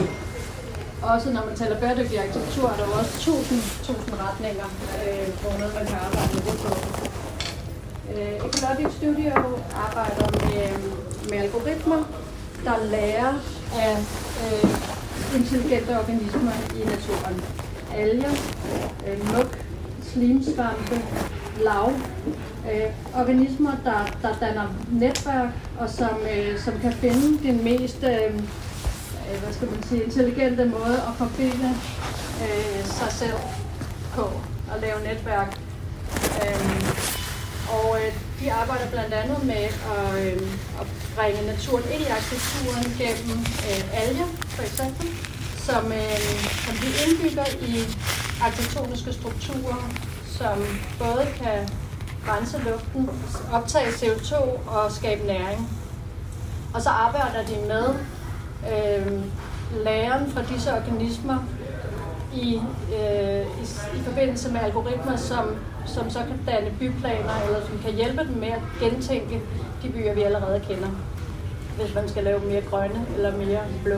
Også når man taler bæredygtig arkitektur, er der jo også tusind, tusind retninger, øh, hvor noget man kan arbejde med det på. Øh, Ecologic Studio arbejder med, med algoritmer, der lærer af øh, intelligente organismer i naturen. Alger, øh, mug, slimsvampe, lav, øh, organismer, der, der danner netværk og som, øh, som kan finde den mest øh, hvad skal man sige, intelligente måde at forbinde øh, sig selv på og lave netværk. Øh, og øh, de arbejder blandt andet med at, øh, at bringe naturen ind i arkitekturen gennem øh, alger, for eksempel, som, øh, som de indbygger i arkitektoniske strukturer, som både kan rense luften, optage C O to og skabe næring. Og så arbejder de med øh, læren fra disse organismer i, øh, i, i forbindelse med algoritmer, som, som så kan danne byplaner, eller som kan hjælpe dem med at gentænke de byer, vi allerede kender, hvis man skal lave mere grønne eller mere blå.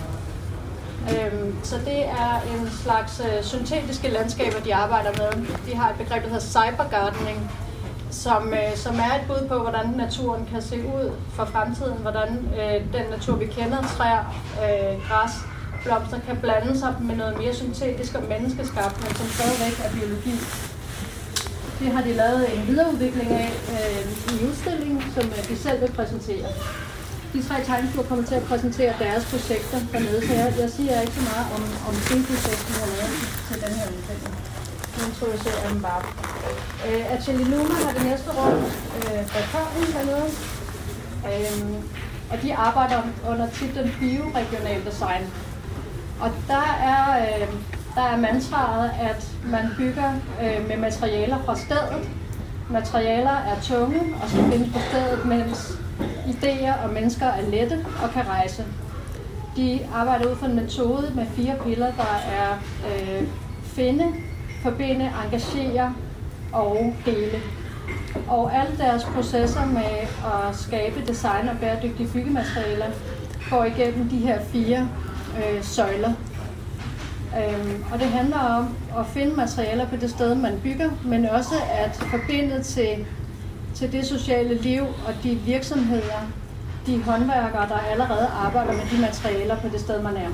Øhm, så det er en slags øh, syntetiske landskaber, de arbejder med. De har et begreb, der hedder cybergardening, som, øh, som er et bud på, hvordan naturen kan se ud for fremtiden, hvordan øh, den natur, vi kender, træer, øh, græs, blomster, kan blande sig med noget mere syntetisk og menneskeskabt, men som stadigvæk er biologi. Det har de lavet en videreudvikling af øh, i udstillingen, som øh, de selv vil præsentere. De tre tegnestuer kommer til at præsentere deres projekter dernede, så jeg, jeg siger ikke så meget om, om det projekt, de har lavet til den her udstilling. Nu introducerer jeg dem bare. Øh, Atelier Luma har det næste rum, øh, Balkonen dernede, øh, og de arbejder under titlen bioregional design. Og der er, øh, der er mantraet, at man bygger øh, med materialer fra stedet. Materialer er tunge og skal findes på stedet, mens idéer og mennesker er lette og kan rejse. De arbejder ud fra en metode med fire piller, der er øh, finde, forbinde, engagere og dele. Og alle deres processer med at skabe design og bæredygtige byggematerialer går igennem de her fire øh, søjler. Øhm, og det handler om at finde materialer på det sted, man bygger, men også at forbinde til, til det sociale liv og de virksomheder, de håndværkere, der allerede arbejder med de materialer på det sted, man er.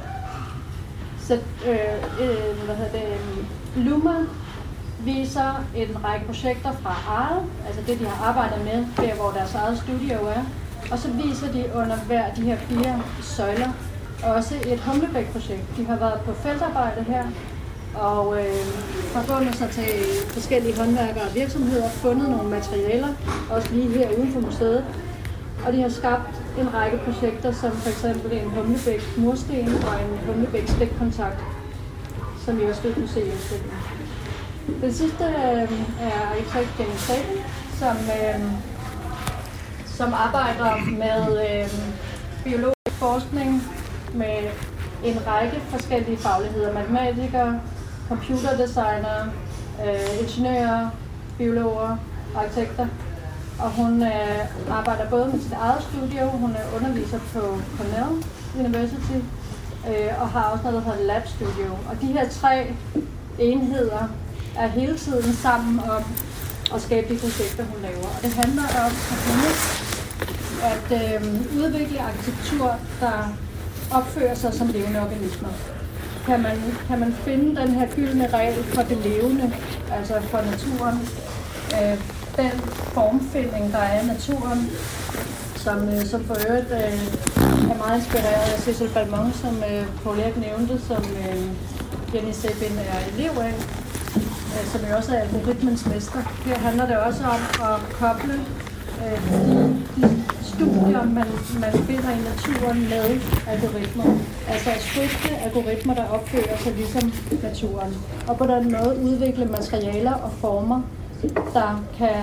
Så øh, øh, hvad hedder det, Luma viser en række projekter fra eget, altså det, de har arbejdet med, der hvor deres eget studio er, og så viser de under hver af de her fire søjler også et Humlebæk-projekt. De har været på feltarbejde her og øh, forbundet sig til forskellige håndværkere og virksomheder, fundet nogle materialer, også lige her uden for museet. Og de har skabt en række projekter, som for eksempel en Humlebæk mursten og en Humlebæk stikkontakt, som vi også vil kunne se i udstillingen. Den sidste øh, er arkitekt Jenny Staten, som, øh, som arbejder med øh, biologisk forskning med en række forskellige fagligheder. Matematikere, computerdesignere, øh, ingeniører, biologer, arkitekter. Og hun øh, arbejder både med sit eget studio, hun er underviser på Cornell University, øh, og har også noget, der hedder Lab Studio. Og de her tre enheder er hele tiden sammen om at skabe de projekter, hun laver. Og det handler om at øh, udvikle arkitektur, der opfører sig som levende organismer. Kan man, kan man finde den her gyldne regel for det levende, altså for naturen, øh, den formfinding, der er i naturen, som, øh, som for øvrigt øh, er meget inspireret af Cecil Balmont, som øh, Poul Erik nævnte, som øh, Jenny Sabin er elev af, øh, som jo også er algoritmens mester. Her handler det også om at koble øh, de studier, man, man finder i naturen med algoritmer. Altså at skrifte algoritmer, der opfører sig ligesom naturen. Og på den måde udvikle materialer og former, der kan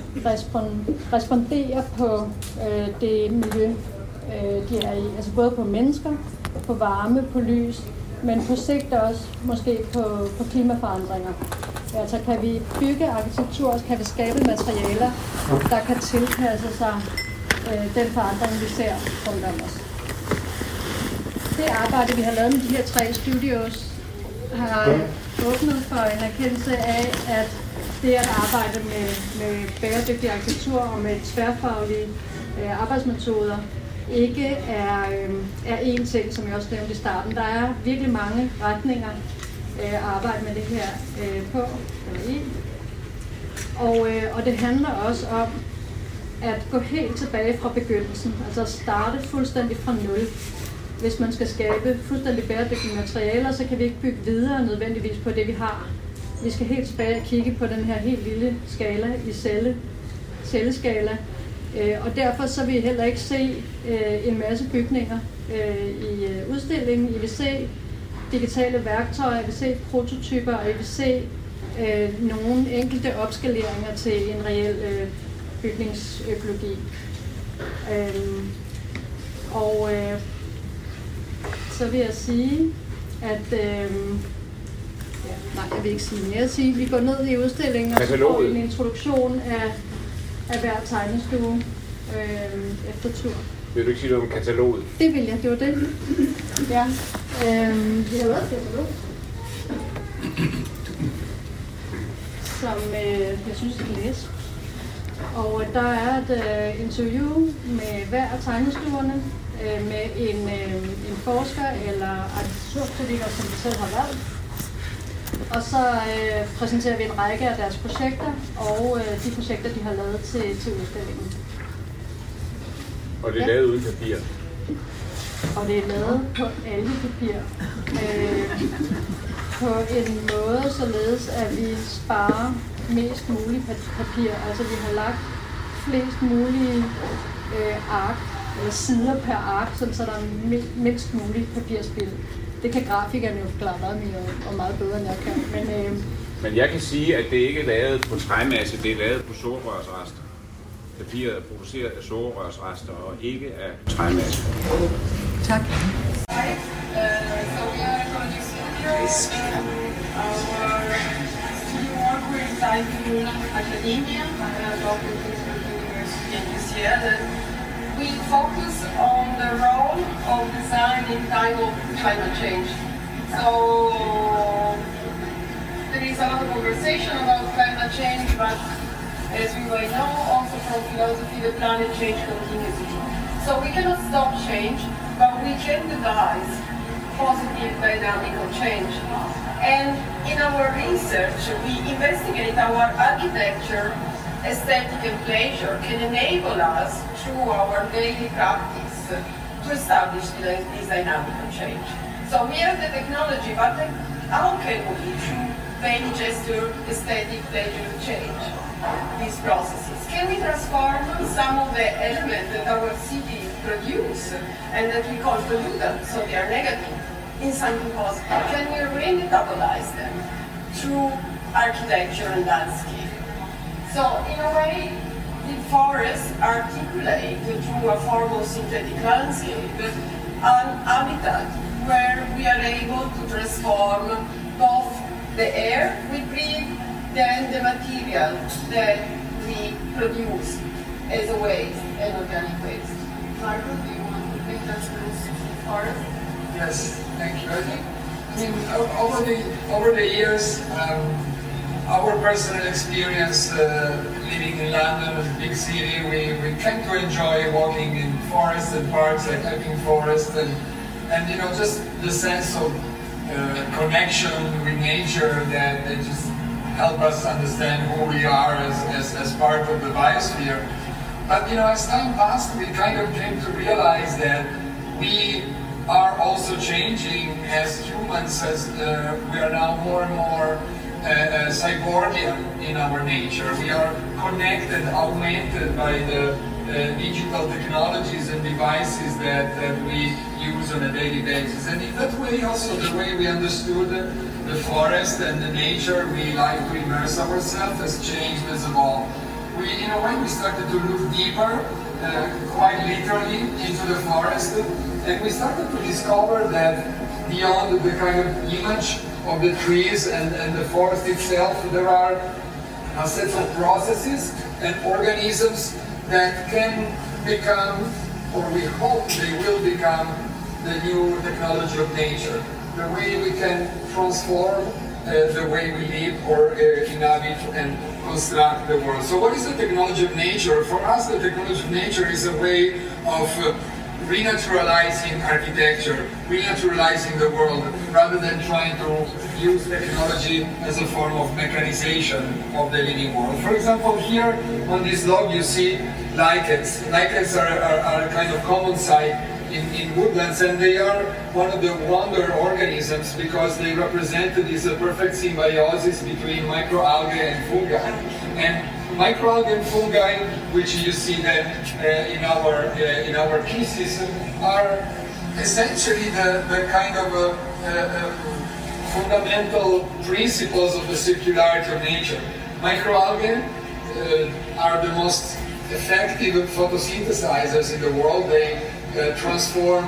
respondere på øh, det miljø, øh, de er i. Altså både på mennesker, på varme, på lys, men på sigt også måske på, på klimaforandringer. Altså kan vi bygge arkitektur, kan vi skabe materialer, der kan tilpasse sig øh, den forandring, vi ser rundt om os. Det arbejde, vi har lavet med de her tre studios, har åbnet for en erkendelse af, at det at arbejde med, med bæredygtig arkitektur og med tværfaglige øh, arbejdsmetoder ikke er, øh, er én ting, som jeg også nævnte i starten. Der er virkelig mange retninger øh, at arbejde med det her øh, på, eller i. Og, øh, og det handler også om at gå helt tilbage fra begyndelsen, altså at starte fuldstændig fra nul. Hvis man skal skabe fuldstændig bæredygtige materialer, så kan vi ikke bygge videre nødvendigvis på det, vi har. Vi skal helt tilbage og kigge på den her helt lille skala i celle, celleskala. Øh, og derfor så vil I heller ikke se øh, en masse bygninger øh, i øh, udstillingen. I vil se digitale værktøjer, I vil se prototyper, og I vil se øh, nogle enkelte opskaleringer til en reel øh, bygningsøkologi. Øh, og øh, så vil jeg sige, at øh, ja, nej, jeg vil ikke sige mere. Jeg sige, vi går ned i udstillingen og så får en introduktion af, af hver tegnestue øh, efter tur. Vil du ikke sige noget om kataloget? Det vil jeg, det var det. Ja. Øh, vi har lavet et katalog, som øh, jeg synes, I kan læse. Og der er et øh, interview med hver af tegnestuerne, øh, med en, øh, en forsker eller arkitekturkritiker, som vi selv har valgt. Og så øh, præsenterer vi en række af deres projekter og øh, de projekter, de har lavet til, til udstillingen. Og det er ja. lavet uden papir? Og det er lavet på algepapir. Øh, på en måde, således at vi sparer mest muligt papir. Altså vi har lagt flest mulige øh, ark, eller sider per ark, så der er mindst muligt papirspil. Det kan grafikerne jo forklare meget mere og meget bedre, end jeg kan. Men, øh, Men jeg kan sige, at det ikke er lavet på træmasse, det er lavet på sortrørsrester. Papiret er produceret af sortrørsrester og ikke af træmasse. Tak. Hi, uh, so we are Ecologic Studios. Um, our studio work with like academia, uh, local university in U C L. We focus on the role of design in time of climate change. So there is a lot of conversation about climate change, but as we might know, also from philosophy, the planet change continuously. So we cannot stop change, but we can devise positive dynamical change. And in our research, we investigate our architecture, aesthetic and pleasure can enable us through our daily practice to establish this dynamical change. So we have the technology, but how can we, through daily gesture, aesthetic pleasure, change these processes? Can we transform some of the elements that our city produce and that we call pollutants, so they are negative, in something positive? Can we re-metabolize them through architecture and landscape? So in a way, the forests articulate through a form of synthetic landscape an habitat where we are able to transform both the air we breathe and the material that we produce as a waste and organic waste. Marco, do you want to take us through forest? Yes, thank you. I think, I mean, over the over the years, um, our personal experience uh, living in London, a big city, we, we came to enjoy walking in forests and parks, like hiking forests, and and you know just the sense of uh, connection with nature that, that just help us understand who we are as, as, as part of the biosphere. But you know, as time passed, we kind of came to realize that we are also changing as humans, as uh, we are now more and more uh, uh, cyborgian in our nature. We are connected, augmented by the uh, digital technologies and devices that, that we use on a daily basis. And in that way also, the way we understood the forest and the nature we like to immerse ourselves has changed, has evolved. We, in a way, we started to look deeper, uh, quite literally, into the forest, and we started to discover that beyond the kind of image of the trees and, and the forest itself, there are a set of processes and organisms that can become, or we hope they will become, the new technology of nature. The way we can transform uh, the way we live or uh, inhabit and construct the world. So what is the technology of nature? For us, the technology of nature is a way of uh, renaturalizing architecture, renaturalizing the world, rather than trying to use technology as a form of mechanization of the living world. For example, here on this log you see lichens. Lichens are, are, are a kind of common site in, in woodlands, and they are one of the wonder organisms because they represent this uh, perfect symbiosis between microalgae and fungi. And microalgae and fungi, which you see that uh, in our uh, in our pieces, are essentially the, the kind of uh, uh, uh, fundamental principles of the circularity of nature. Microalgae uh, are the most effective photosynthesizers in the world. They uh, transform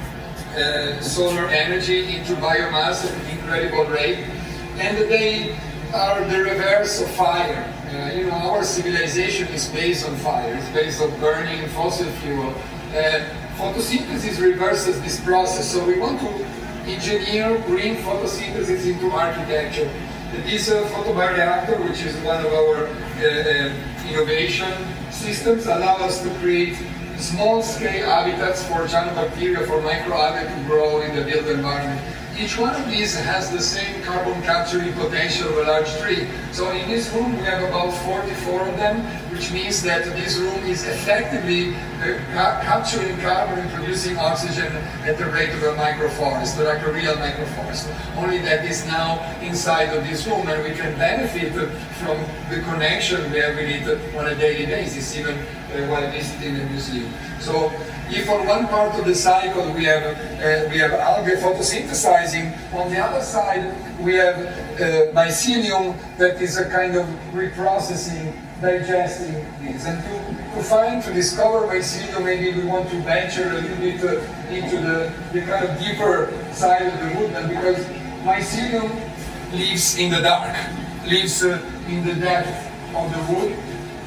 uh, solar energy into biomass at an incredible rate, and they are the reverse of fire. Uh, you know, our civilization is based on fire, it's based on burning fossil fuel. Uh, photosynthesis reverses this process, so we want to engineer green photosynthesis into architecture. This uh, photobioreactor, which is one of our uh, uh, innovation systems, allow us to create small-scale habitats for cyanobacteria, for microalgae to grow in the built environment. Each one of these has the same carbon capturing potential of a large tree. So in this room we have about forty-four of them, which means that this room is effectively uh, ca capturing carbon and producing oxygen at the rate of a microforest, like a real microforest. Only that is now inside of this room, and we can benefit from the connection we have with it on a daily basis, even uh, while visiting the museum. So if on one part of the cycle we have uh, we have algae photosynthesizing, on the other side we have uh, mycelium that is a kind of reprocessing, digesting these. And to, to find, to discover mycelium, maybe we want to venture a little bit uh, into the, the kind of deeper side of the woodland, because mycelium lives in the dark, lives uh, in the depth of the wood.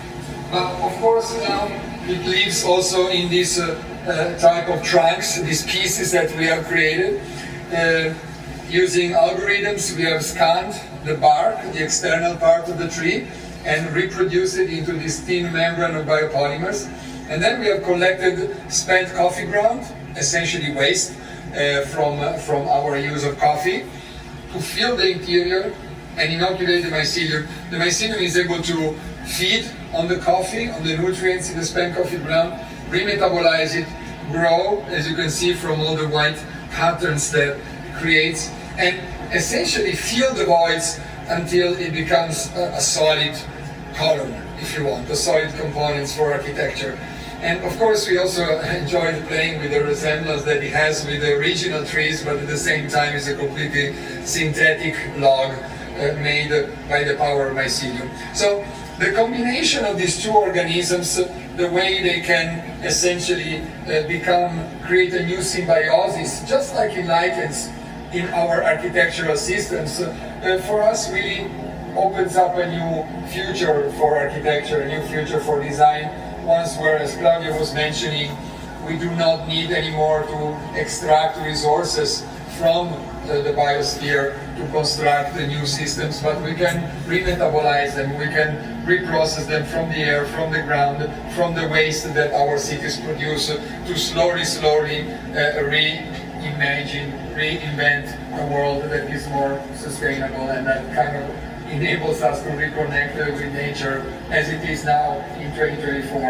But of course now it lives also in this uh, uh, type of trunks, these pieces that we have created. Uh, using algorithms, we have scanned the bark, the external part of the tree, and reproduced it into this thin membrane of biopolymers. And then we have collected spent coffee ground, essentially waste uh, from, uh, from our use of coffee, to fill the interior and inoculate the mycelium. The mycelium is able to feed on the coffee, on the nutrients in the spent coffee ground, remetabolize it, grow, as you can see from all the white patterns that it creates, and essentially fill the voids until it becomes a, a solid column, if you want, the solid components for architecture. And of course we also enjoyed playing with the resemblance that it has with the original trees, but at the same time is a completely synthetic log uh, made by the power of mycelium. So the combination of these two organisms, uh, the way they can essentially uh, become, create a new symbiosis, just like in lichens in our architectural systems, uh, uh, for us really opens up a new future for architecture, a new future for design. Once where, as Claudio was mentioning, we do not need anymore to extract resources from uh, the biosphere to construct the new systems, but we can remetabolize them, we can reprocess them from the air, from the ground, from the waste that our cities produce, uh, to slowly, slowly uh, reimagine, reinvent a world that is more sustainable and that kind of enables us to reconnect uh, with nature as it is now in twenty twenty-four.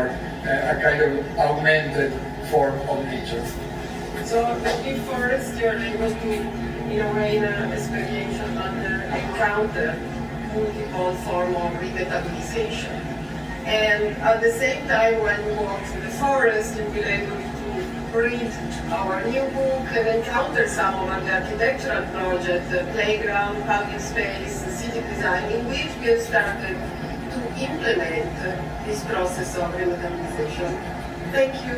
a, a kind of augmented form of nature. So the big forest journey was to, in a way, an experience and uh, encounter multiple form of revitalization. And at the same time, when we walked through the forest, we were able to read our new book and encounter some of the architectural projects, the playground, public space, city design, in which we have started to implement this process of revitalization. Thank you.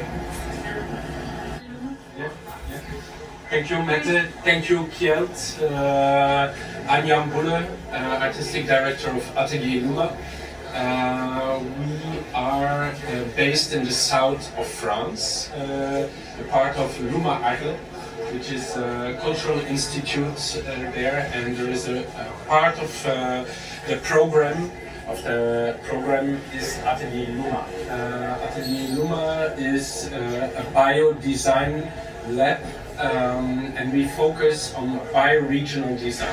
Yeah, yeah. Thank you, Mette. Thank you, Kjeld. Uh, I'm Jan Bulle, uh, Artistic Director of Atelier Luma. Uh, we are uh, based in the south of France, uh, a part of Luma Arles, which is a cultural institute uh, there, and there is a, a part of uh, the program of the program is Atelier Luma. Uh, Atelier Luma is uh, a bio-design lab, um, and we focus on bio-regional design.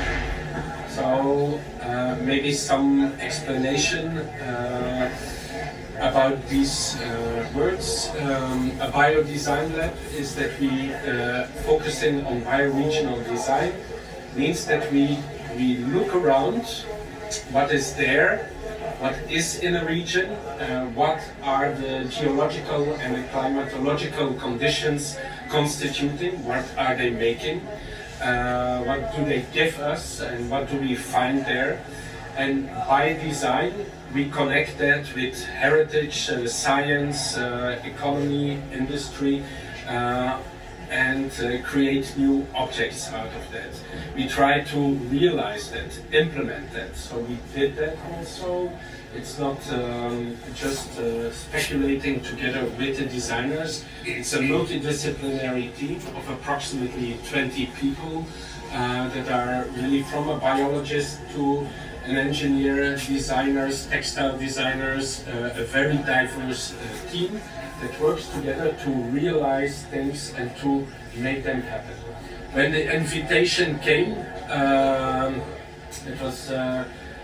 So uh, maybe some explanation uh, about these uh, words. Um, a bio-design lab is that we uh, focusing on bio-regional design, means that we, we look around what is there, what is in a region, uh, what are the geological and the climatological conditions constituting, what are they making, uh, what do they give us, and what do we find there. And by design, we connect that with heritage, uh, science, uh, economy, industry, uh, and uh, create new objects out of that. We try to realize that, implement that. So we did that also. It's not um, just uh, speculating together with the designers. It's a multidisciplinary team of approximately twenty people uh, that are really from a biologist to an engineer, designers, textile designers, uh, a very diverse uh, team that works together to realize things and to make them happen. When the invitation came, um, it was, uh,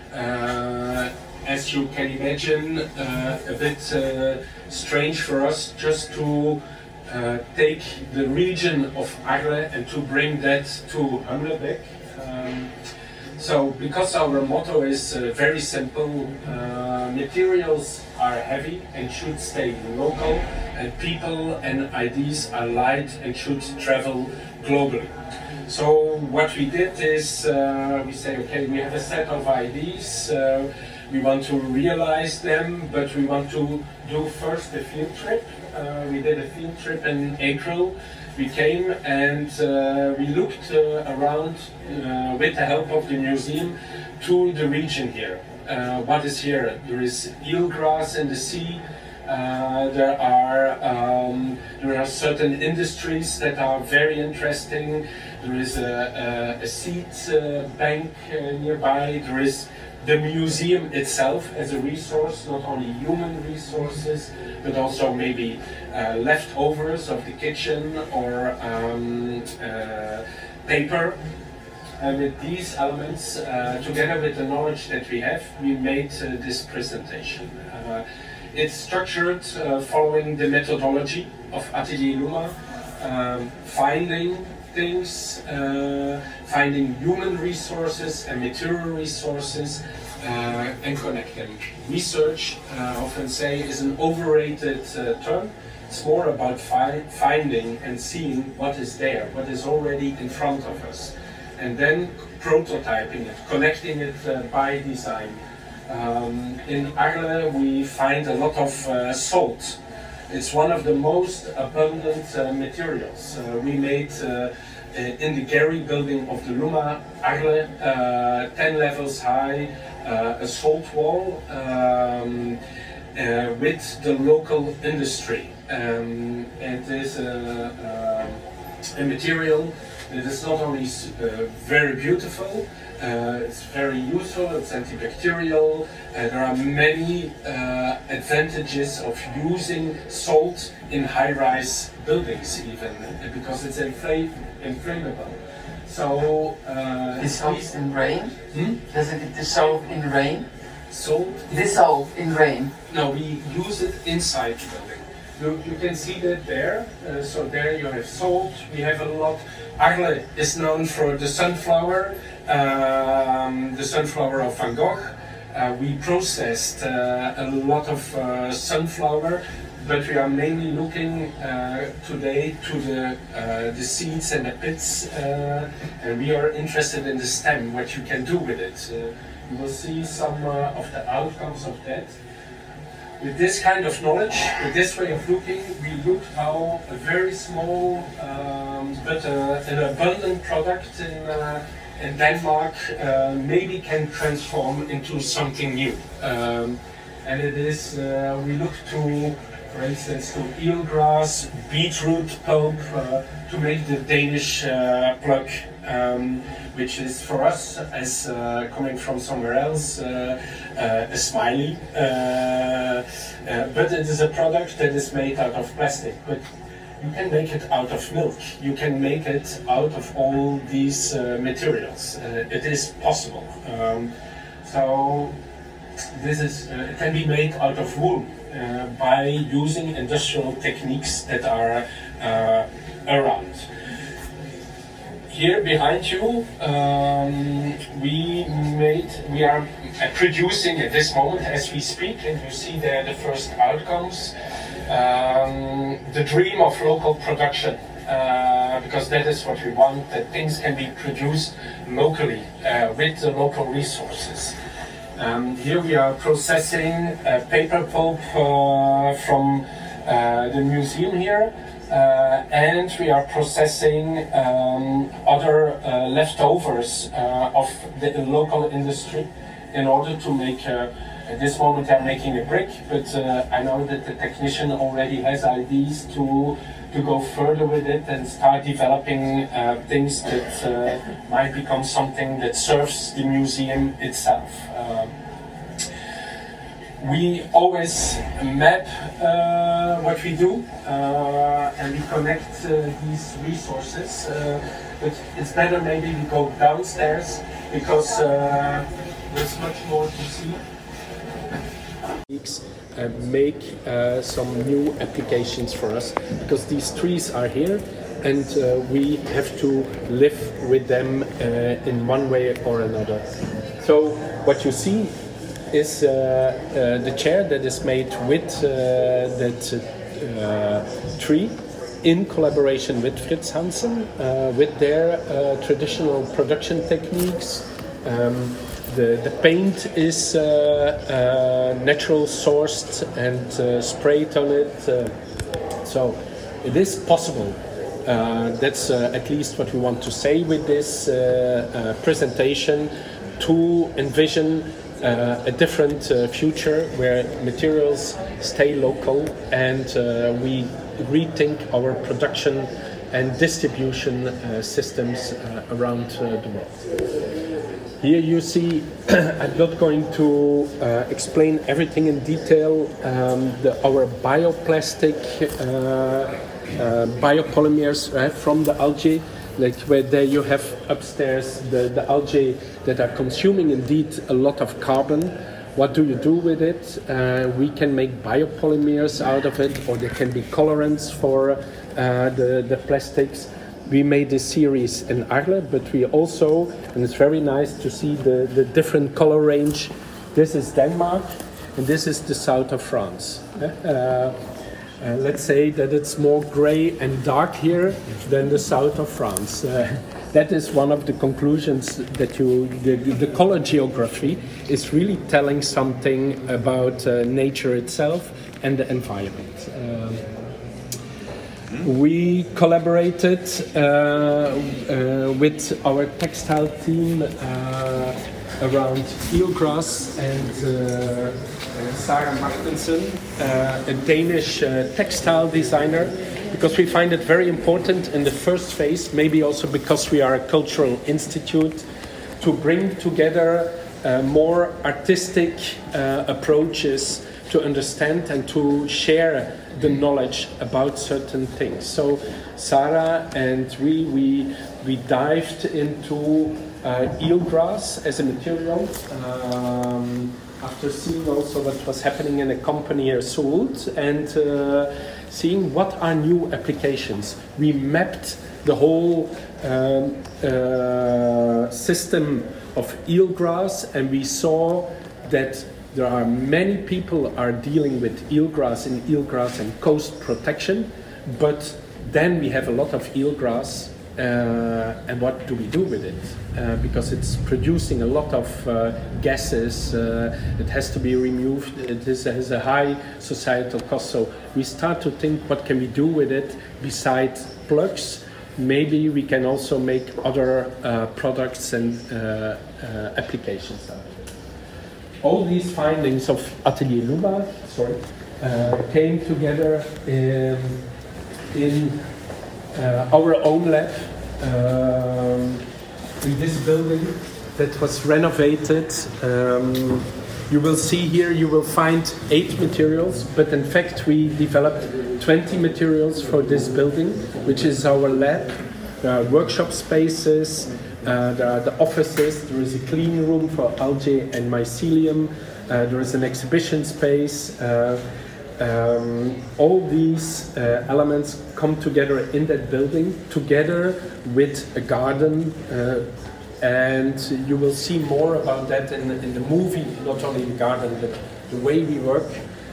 uh, as you can imagine, uh, a bit uh, strange for us just to uh, take the region of Arles and to bring that to Humlebæk. Um, So, because our motto is uh, very simple, uh, materials are heavy and should stay local, and people and ideas are light and should travel globally. So, what we did is, uh, we say, okay, we have a set of ideas, uh, we want to realize them, but we want to do first a field trip. Uh, we did a field trip in April. We came and uh, we looked uh, around uh, with the help of the museum to the region here. Uh, what is here? There is eelgrass in the sea. Uh, there are um, there are certain industries that are very interesting. There is a, a, a seed uh, bank uh, nearby. There is the museum itself as a resource, not only human resources, but also maybe uh, leftovers of the kitchen or um, uh, paper. And with these elements, uh, together with the knowledge that we have, we made uh, this presentation. Uh, it's structured uh, following the methodology of Atelier Luma, um, finding things, uh, finding human resources and material resources, uh, and connect them. Research, uh, I often say, is an overrated uh, term. It's more about fi finding and seeing what is there, what is already in front of us, and then prototyping it, connecting it uh, by design. Um, in Arles we find a lot of uh, salt. It's one of the most abundant uh, materials. Uh, we made uh, in the Gary building of the Luma Arles, uh, ten levels high, uh, a salt wall um, uh, with the local industry. Um, it is a, a, a material that is not only uh, very beautiful, Uh, it's very useful, it's antibacterial, and there are many uh, advantages of using salt in high-rise buildings even, because it's infl inflammable. So, uh, dissolves in rain? Hmm? Does it dissolve in rain? Salt? Dissolve in rain? No, we use it inside the building. You, you can see that there. Uh, so there you have salt. We have a lot. Arles is known for the sunflower, um, the sunflower of Van Gogh. Uh, we processed uh, a lot of uh, sunflower, but we are mainly looking uh, today to the uh, the seeds and the pits, uh, and we are interested in the stem, what you can do with it. Uh, you will see some uh, of the outcomes of that. With this kind of knowledge, with this way of looking, we look how a very small um, but uh, an abundant product in, uh, in Denmark uh, maybe can transform into something new. Um, and it is, uh, we look to, for instance, to eelgrass, beetroot pulp uh, to make the Danish uh, plug, um, which is for us, as uh, coming from somewhere else, uh, uh, a smiley. Uh, uh, but it is a product that is made out of plastic. But you can make it out of milk. You can make it out of all these uh, materials. Uh, it is possible. Um, so this is, uh, it can be made out of wool uh, by using industrial techniques that are uh, around. Here behind you, um, we made, we are producing at this moment as we speak, and you see there the first outcomes. Um, the dream of local production, uh, because that is what we want, that things can be produced locally uh, with the local resources. Um, here we are processing uh, paper pulp uh, from uh, the museum here. Uh, and we are processing um, other uh, leftovers uh, of the local industry in order to make, uh, at this moment I'm making a brick, but uh, I know that the technician already has ideas to, to go further with it and start developing uh, things that uh, might become something that serves the museum itself. Uh, We always map uh, what we do uh, and we connect uh, these resources, uh, but it's better maybe we go downstairs because uh, there's much more to see. Uh, make uh, some new applications for us because these trees are here and uh, we have to live with them uh, in one way or another. So what you see is uh, uh, the chair that is made with uh, that uh, tree in collaboration with Fritz Hansen, uh, with their uh, traditional production techniques. Um, the, the paint is uh, uh, natural sourced and uh, sprayed on it. Uh, so it is possible. Uh, that's uh, at least what we want to say with this uh, uh, presentation, to envision Uh, a different uh, future where materials stay local and uh, we rethink our production and distribution uh, systems uh, around uh, the world. Here you see, I'm not going to uh, explain everything in detail, um, the, our bioplastic uh, uh, biopolymers uh, from the algae. Like where there you have upstairs the, the algae that are consuming indeed a lot of carbon. What do you do with it? Uh, we can make biopolymers out of it, or there can be colorants for uh, the, the plastics. We made this series in Arles, but we also, and it's very nice to see the, the different color range. This is Denmark, and this is the south of France. Uh, Uh, let's say that it's more grey and dark here than the south of France. Uh, that is one of the conclusions that you, the, the color geography is really telling something about uh, nature itself and the environment. Um, we collaborated uh, uh, with our textile team uh, around eelgrass and uh, Sarah Martensen, uh, a Danish uh, textile designer, because we find it very important in the first phase, maybe also because we are a cultural institute, to bring together uh, more artistic uh, approaches to understand and to share the knowledge about certain things. So Sarah and we, we, we dived into uh, eelgrass as a material. Um, after seeing also what was happening in a company here, Sult, and uh, seeing what are new applications. We mapped the whole um, uh, system of eelgrass, and we saw that there are many people are dealing with eelgrass and eelgrass and coast protection, but then we have a lot of eelgrass, uh, and what do we do with it? Uh, because it's producing a lot of uh, gases, uh, it has to be removed, it is, has a high societal cost. So we start to think, what can we do with it besides plugs? Maybe we can also make other uh, products and uh, uh, applications out of it. All these findings of Atelier Luma, sorry, uh, came together in, in uh, our own lab um, in this building that was renovated. Um, you will see here, you will find eight materials, but in fact we developed twenty materials for this building, which is our lab. There are workshop spaces, uh, there are the offices, there is a clean room for algae and mycelium, uh, there is an exhibition space. Uh, um, all these uh, elements come together in that building, together with a garden, uh, and you will see more about that in, in the movie, not only the garden, but the way we work.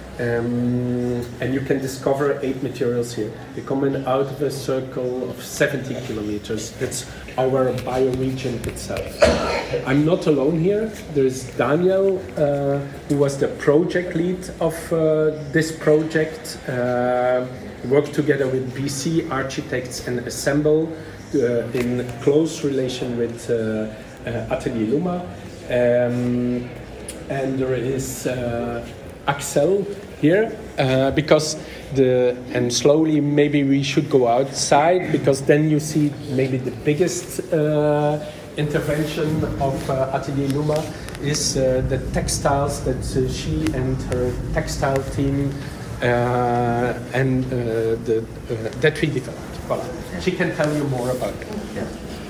Um, and you can discover eight materials here. They come in out of a circle of seventy kilometers. That's our bioregion itself. I'm not alone here. There's Daniel, uh, who was the project lead of uh, this project. Uh, worked together with B C architects and Assemble uh, in close relation with uh, uh, Atelier Luma. Um, and there is uh, Axel here, uh, because the, and slowly maybe we should go outside, because then you see maybe the biggest uh, intervention of uh, Atelier Luma is uh, the textiles that uh, she and her textile team uh, and uh, the, uh, that we developed. Voilà. She can tell you more about it. Yeah.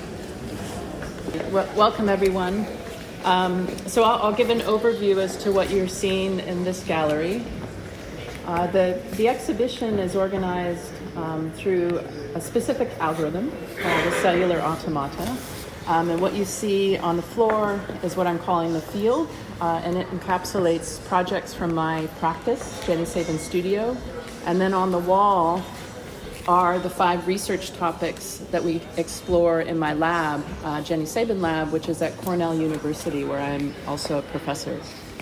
Well, welcome everyone. Um, so I'll, I'll give an overview as to what you're seeing in this gallery. Uh, the, the exhibition is organized um, through a specific algorithm called the cellular automata. Um, and what you see on the floor is what I'm calling the field, uh, and it encapsulates projects from my practice, Jenny Sabin Studio. And then on the wall are the five research topics that we explore in my lab, uh, Jenny Sabin Lab, which is at Cornell University, where I'm also a professor.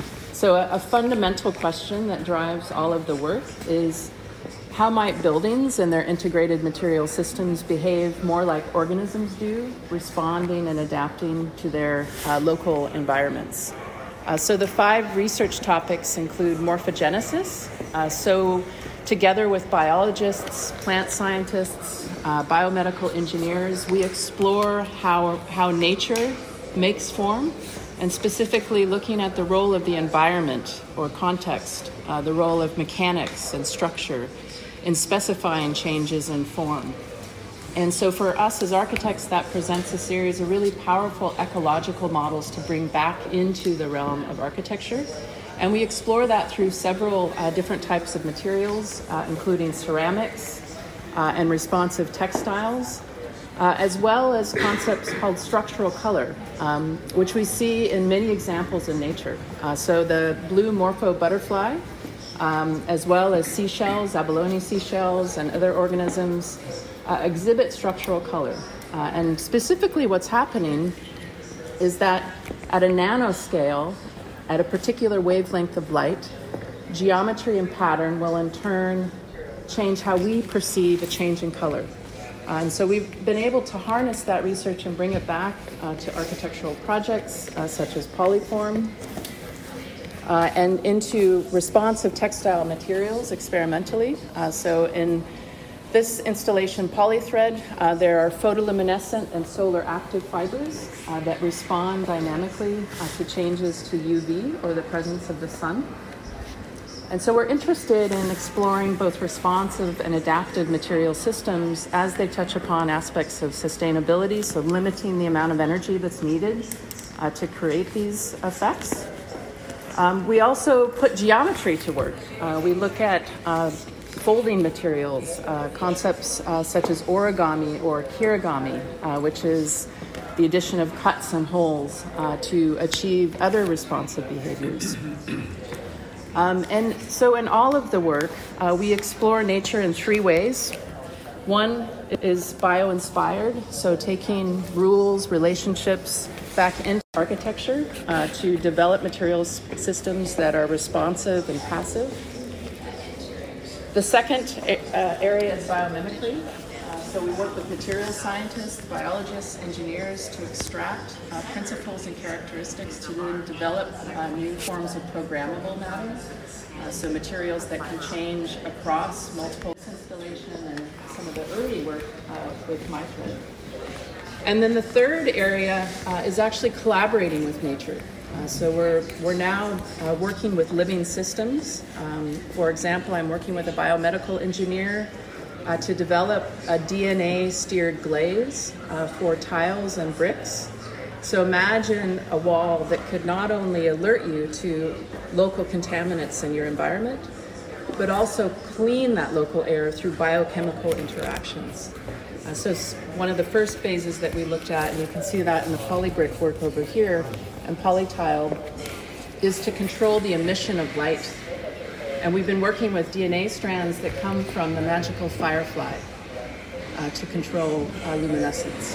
So a, a fundamental question that drives all of the work is, how might buildings and their integrated material systems behave more like organisms do, responding and adapting to their uh, local environments? Uh, so the five research topics include morphogenesis. Uh, so together with biologists, plant scientists, uh, biomedical engineers, we explore how, how nature makes form, and specifically looking at the role of the environment or context, uh, the role of mechanics and structure in specifying changes in form. And so for us as architects, that presents a series of really powerful ecological models to bring back into the realm of architecture. And we explore that through several uh, different types of materials, uh, including ceramics uh, and responsive textiles, uh, as well as concepts called structural color, um, which we see in many examples in nature. Uh, so the blue morpho butterfly, um, as well as seashells, abalone seashells, and other organisms uh, exhibit structural color. Uh, and specifically what's happening is that at a nanoscale, at a particular wavelength of light, geometry and pattern will in turn change how we perceive a change in color. Uh, and so we've been able to harness that research and bring it back uh, to architectural projects uh, such as Polyform, uh, and into responsive textile materials experimentally. Uh, so in this installation, Polythread, uh, there are photoluminescent and solar active fibers uh, that respond dynamically uh, to changes to U V or the presence of the sun. And so we're interested in exploring both responsive and adaptive material systems as they touch upon aspects of sustainability, so limiting the amount of energy that's needed uh, to create these effects. Um, we also put geometry to work. Uh, we look at uh, folding materials, uh, concepts uh, such as origami or kirigami, uh, which is the addition of cuts and holes uh, to achieve other responsive behaviors. Um, and so in all of the work, uh, we explore nature in three ways. One is bio-inspired, so taking rules, relationships back into architecture uh, to develop materials systems that are responsive and passive. The second uh, area is biomimicry. Uh, so we work with materials scientists, biologists, engineers to extract uh, principles and characteristics to then develop uh, new forms of programmable matter. Uh, so materials that can change across multiple installation and some of the early work uh, with MyThread. And then the third area uh, is actually collaborating with nature. Uh, so we're we're now uh, working with living systems. Um, for example, I'm working with a biomedical engineer uh, to develop a D N A-steered glaze uh, for tiles and bricks. So imagine a wall that could not only alert you to local contaminants in your environment, but also clean that local air through biochemical interactions. Uh, so one of the first phases that we looked at, and you can see that in the polybrick work over here, and polytile, is to control the emission of light. And we've been working with D N A strands that come from the magical firefly uh, to control uh, luminescence.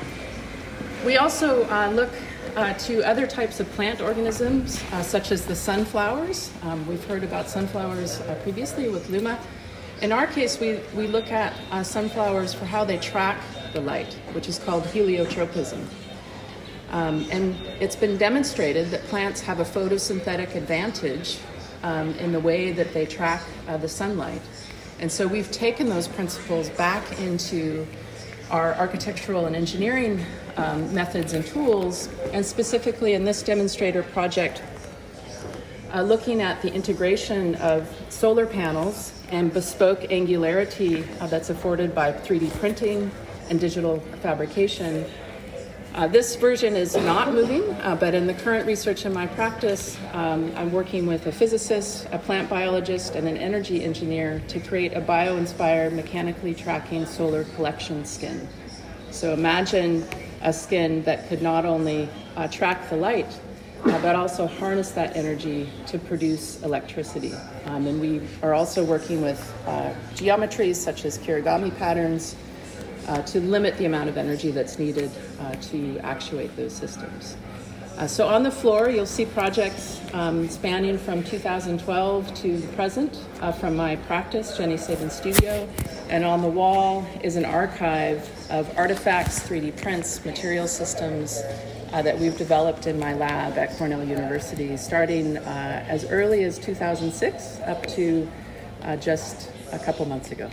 We also uh, look uh, to other types of plant organisms, uh, such as the sunflowers. Um, we've heard about sunflowers uh, previously with Luma. In our case, we, we look at uh, sunflowers for how they track the light, which is called heliotropism. Um, and it's been demonstrated that plants have a photosynthetic advantage um, in the way that they track uh, the sunlight. And so we've taken those principles back into our architectural and engineering um, methods and tools, and specifically in this demonstrator project, uh, looking at the integration of solar panels and bespoke angularity uh, that's afforded by three D printing and digital fabrication. Uh, this version is not moving, uh, but in the current research in my practice, um, I'm working with a physicist, a plant biologist, and an energy engineer to create a bio-inspired mechanically tracking solar collection skin. So imagine a skin that could not only uh, track the light, uh, but also harness that energy to produce electricity. Um, and we are also working with uh, geometries such as kirigami patterns, Uh, to limit the amount of energy that's needed uh, to actuate those systems. Uh, so on the floor, you'll see projects um, spanning from two thousand twelve to the present uh, from my practice, Jenny Sabin Studio. And on the wall is an archive of artifacts, three D prints, material systems uh, that we've developed in my lab at Cornell University, starting uh, as early as two thousand six up to uh, just a couple months ago.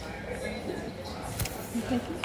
Thank you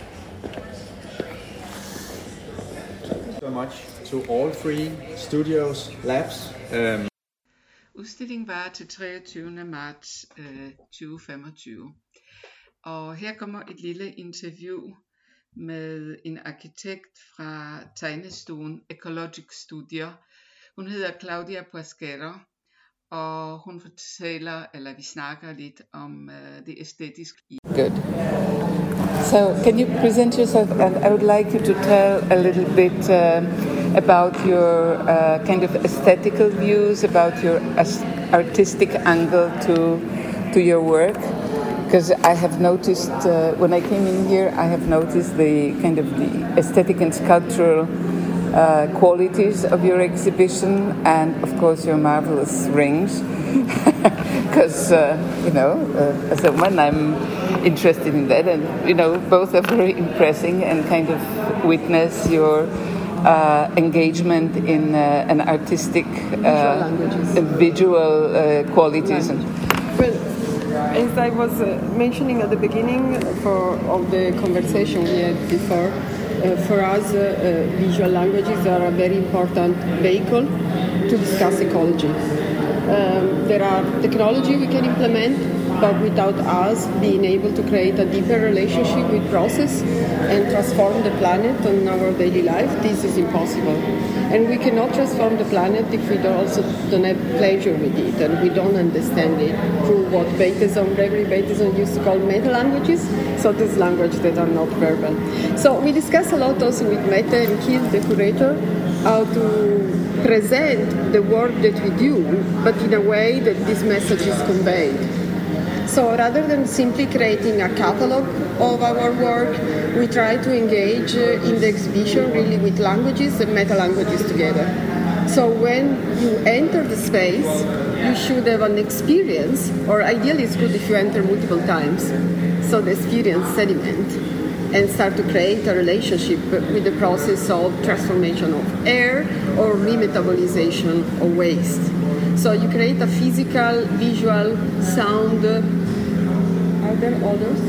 so much to all three studios, labs. Um... Udstillingen var til treogtyvende marts øh, tyve femogtyve. Og her kommer et lille interview med en arkitekt fra tegnestuen Ecologic Studio. Hun hedder Claudia Puasquero, og hun fortæller, eller vi snakker lidt om uh, det æstetiske. Good. So, can you present yourself? And I would like you to tell a little bit uh, about your uh, kind of aesthetical views, about your artistic angle to to your work. Because I have noticed uh, when I came in here, I have noticed the kind of the aesthetic and sculptural uh, qualities of your exhibition, and of course your marvelous rings. Because uh, you know, uh, as a woman, I'm interested in that, and you know, both are very impressive and kind of witness your uh, engagement in uh, an artistic uh, visual uh, qualities. And well, as I was uh, mentioning at the beginning, for all the conversation we had before, uh, for us, uh, uh, visual languages are a very important vehicle to discuss ecology. Um, there are technology we can implement but without us being able to create a deeper relationship with process and transform the planet in our daily life, this is impossible. And we cannot transform the planet if we don't also don't have pleasure with it and we don't understand it through what Bateson, Gregory Bateson used to call meta-languages, so these languages that are not verbal. So we discuss a lot also with Mette and Kiel, the curator, how to present the work that we do, but in a way that this message is conveyed. So rather than simply creating a catalog of our work, we try to engage in the exhibition really with languages and meta-languages together. So when you enter the space, you should have an experience, or ideally it's good if you enter multiple times, so the experience sediment, and start to create a relationship with the process of transformation of air or remetabolization of waste. So you create a physical, visual, sound. Are there others?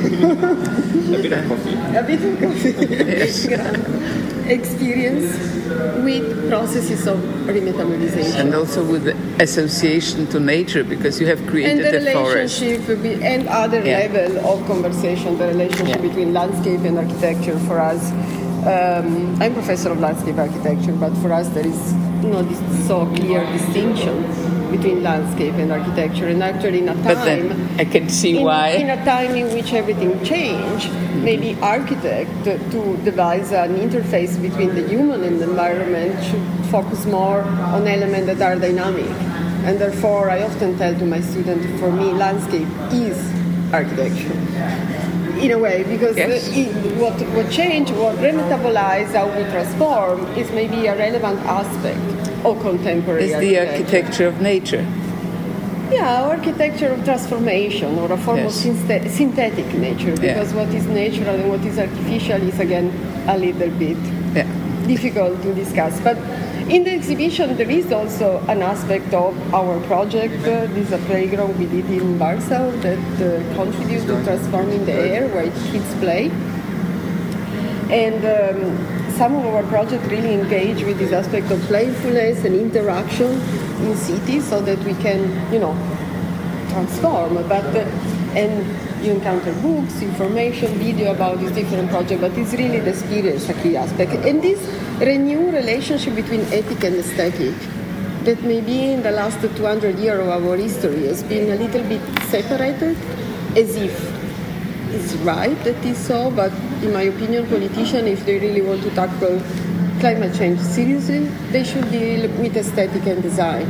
A bit of coffee. A bit of coffee. Yes. Experience with processes of remetabolization. And also with the association to nature, because you have created and the a forest. relationship be, and other yeah. level of conversation, the relationship yeah. between landscape and architecture for us. Um, I'm professor of landscape architecture, but for us there is you know, this so clear distinction between landscape and architecture, and actually in a time, but then I can see in, why. In a time in which everything changed, mm-hmm. maybe architect to devise an interface between the human and the environment should focus more on elements that are dynamic. And therefore, I often tell to my students, for me, landscape is architecture. In a way, because yes. the, it, what what change, what remetabolize, how we transform, is maybe a relevant aspect of contemporary It's architecture. the architecture of nature. Yeah, architecture of transformation, or a form yes. of synth- synthetic nature, because yeah. what is natural and what is artificial is, again, a little bit yeah. difficult to discuss. But in the exhibition, there is also an aspect of our project. Uh, this is a playground we did in Warsaw that uh, contributes to transforming the air where kids play. And um, some of our projects really engage with this aspect of playfulness and interaction in cities so that we can, you know, transform. But uh, and you encounter books, information, video about these different projects, but it's really the experience a key aspect. And this renewed relationship between ethic and aesthetic that maybe in the last two hundred years of our history has been a little bit separated, as if it's right that is so, but in my opinion, politicians, if they really want to tackle climate change seriously, they should deal with aesthetic and design,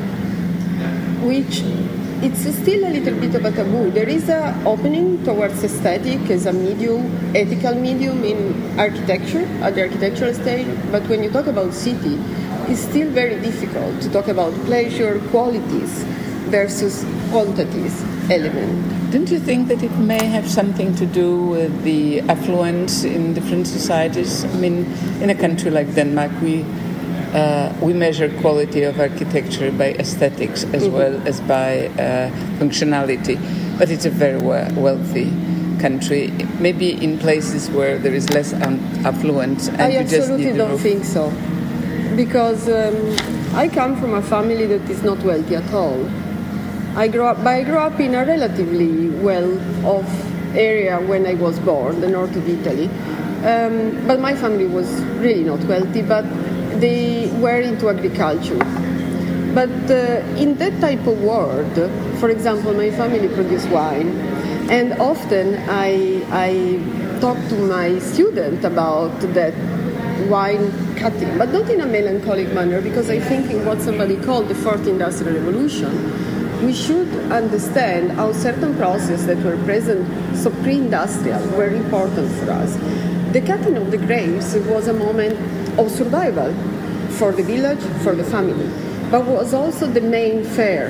which it's still a little bit of a taboo. There is an opening towards aesthetic as a medium, ethical medium in architecture, at the architectural stage, but when you talk about city, it's still very difficult to talk about pleasure, qualities versus quantities element. Don't you think that it may have something to do with the affluence in different societies? I mean, in a country like Denmark, we Uh, we measure quality of architecture by aesthetics as mm-hmm. well as by uh, functionality, but it's a very we- wealthy country. Maybe in places where there is less um, affluence, and I you just absolutely need don't roof. think so, because um, I come from a family that is not wealthy at all. I grew up, but I grew up in a relatively well-off area when I was born, the north of Italy. Um, but my family was really not wealthy, but they were into agriculture. But uh, in that type of world, for example, my family produced wine, and often I, I talk to my student about that wine cutting, but not in a melancholic manner, because I think in what somebody called the fourth industrial revolution, we should understand how certain processes that were present, so pre-industrial, were important for us. The cutting of the grapes was a moment of survival for the village, for the family, but was also the main fare.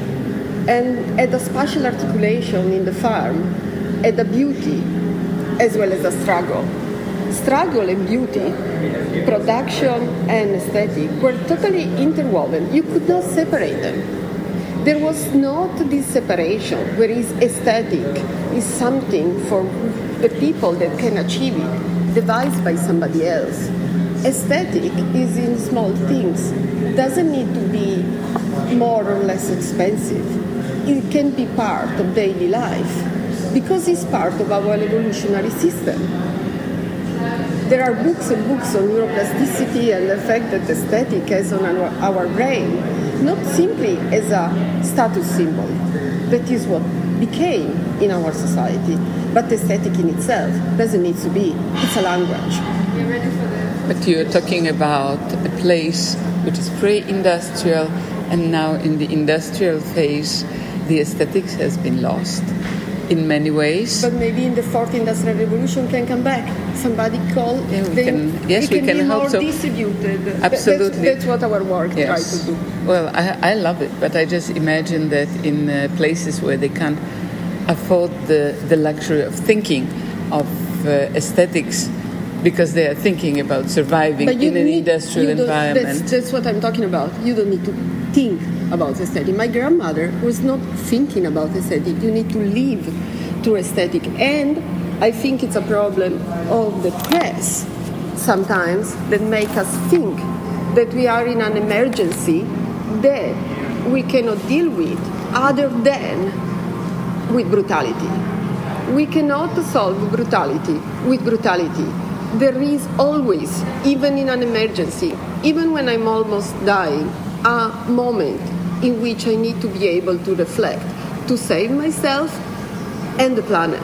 And had a spatial articulation in the farm, had a beauty as well as a struggle. Struggle and beauty, production and aesthetic were totally interwoven. You could not separate them. There was not this separation, whereas aesthetic is something for the people that can achieve it, devised by somebody else. Aesthetic is in small things. Doesn't need to be more or less expensive. it can be part of daily life because it's part of our evolutionary system. There are books and books on neuroplasticity and the effect that aesthetic has on our, our brain, not simply as a status symbol, that is what became in our society, but aesthetic in itself doesn't need to be. It's a language. You're ready for that? But you're talking about a place which is pre-industrial, and now in the industrial phase, the aesthetics has been lost in many ways. But maybe in the fourth industrial revolution can come back. Somebody call. Yeah, we can, yes, we can, can be hope more so. distributed. Absolutely. That's, that's what our work yes. tries to do. Well, I, I love it, but I just imagine that in uh, places where they can't afford the, the luxury of thinking of uh, aesthetics because they are thinking about surviving in an need, industrial environment. That's, that's what I'm talking about. You don't need to think about aesthetic. My grandmother was not thinking about aesthetic. You need to live through aesthetic. And I think it's a problem of the press sometimes that make us think that we are in an emergency that we cannot deal with other than with brutality. We cannot solve brutality with brutality. There is always, even in an emergency, even when I'm almost dying, a moment in which I need to be able to reflect, to save myself and the planet.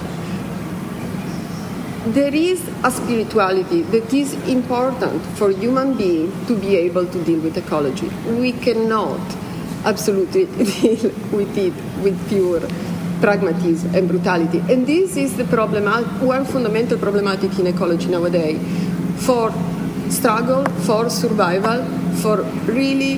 There is a spirituality that is important for human beings to be able to deal with ecology. We cannot absolutely deal with it with pure pragmatism and brutality. And this is the problem, one fundamental problematic in ecology nowadays. For struggle, for survival, for really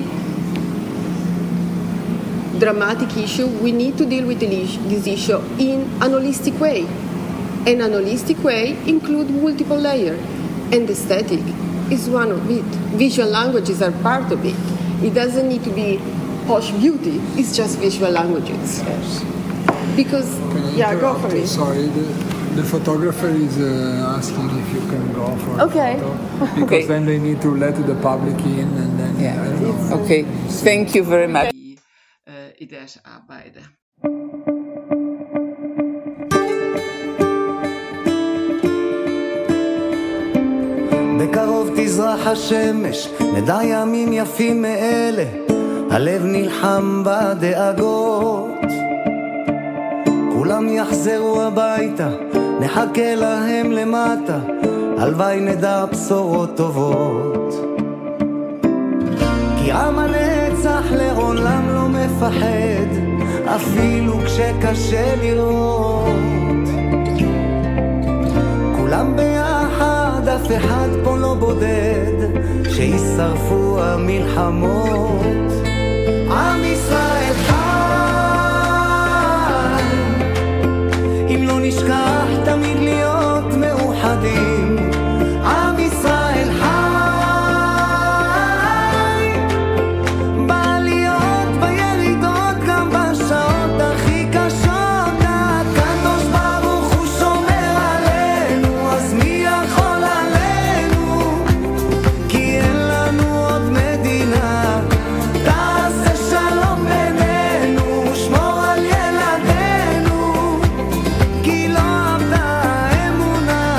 dramatic issue, we need to deal with this issue in an holistic way. And an holistic way includes multiple layers. And aesthetic is one of it. Visual languages are part of it. It doesn't need to be posh beauty, it's just visual languages. Yes. Because, yeah, go for it. Sorry, the, the photographer is uh, asking if you can go for okay. a photo. Because okay. then they need to let the public in and then, yeah. I don't know. Okay, thank you very much. Uh, I deres arbejde. בקרוב תזרח השמש, נדע ימים יפים מאלה, הלב נלחם בדאגות. כולם יחזרו הביתה, נחכה להם למטה, הלוואי נדע בשורות טובות. כי עם הנצח לעולם לא מפחד, אפילו כשקשה לראות. כולם ביחד, אף אחד פה לא בודד, שישרפו המלחמות. עם ישראל חי, אם לא נשכח תמיד להיות מאוחדים. עם ישראל חי, בעליות בירידות גם בשעות הכי קשות. הקדוש ברוך הוא שומר עלינו, אז מי יכול עלינו? כי אין לנו עוד מדינה. תעשה שלום בינינו, שמור על ילדינו, כי לא עבדה האמונה.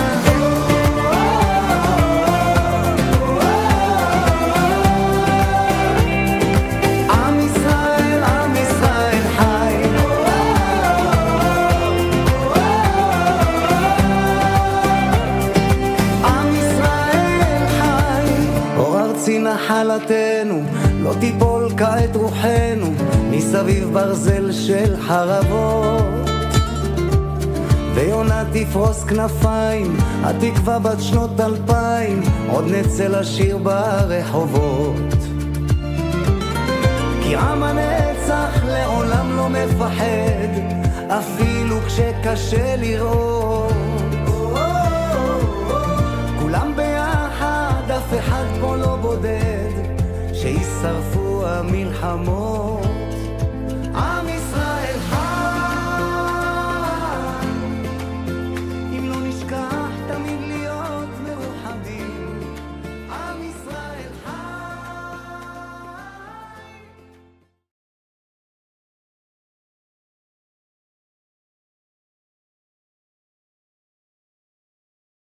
עם ישראל, עם ישראל חי. עם ישראל חי. אור ארצי נחלתנו, לא תיפול כעת רוחנו, מסביב ברזל של חרבות. ויונה תפרוס כנפיים, התקווה בת שנות אלפיים, עוד נצא לשיר ברחובות. כי עם הנצח לעולם לא מפחד, אפילו כשקשה לראות.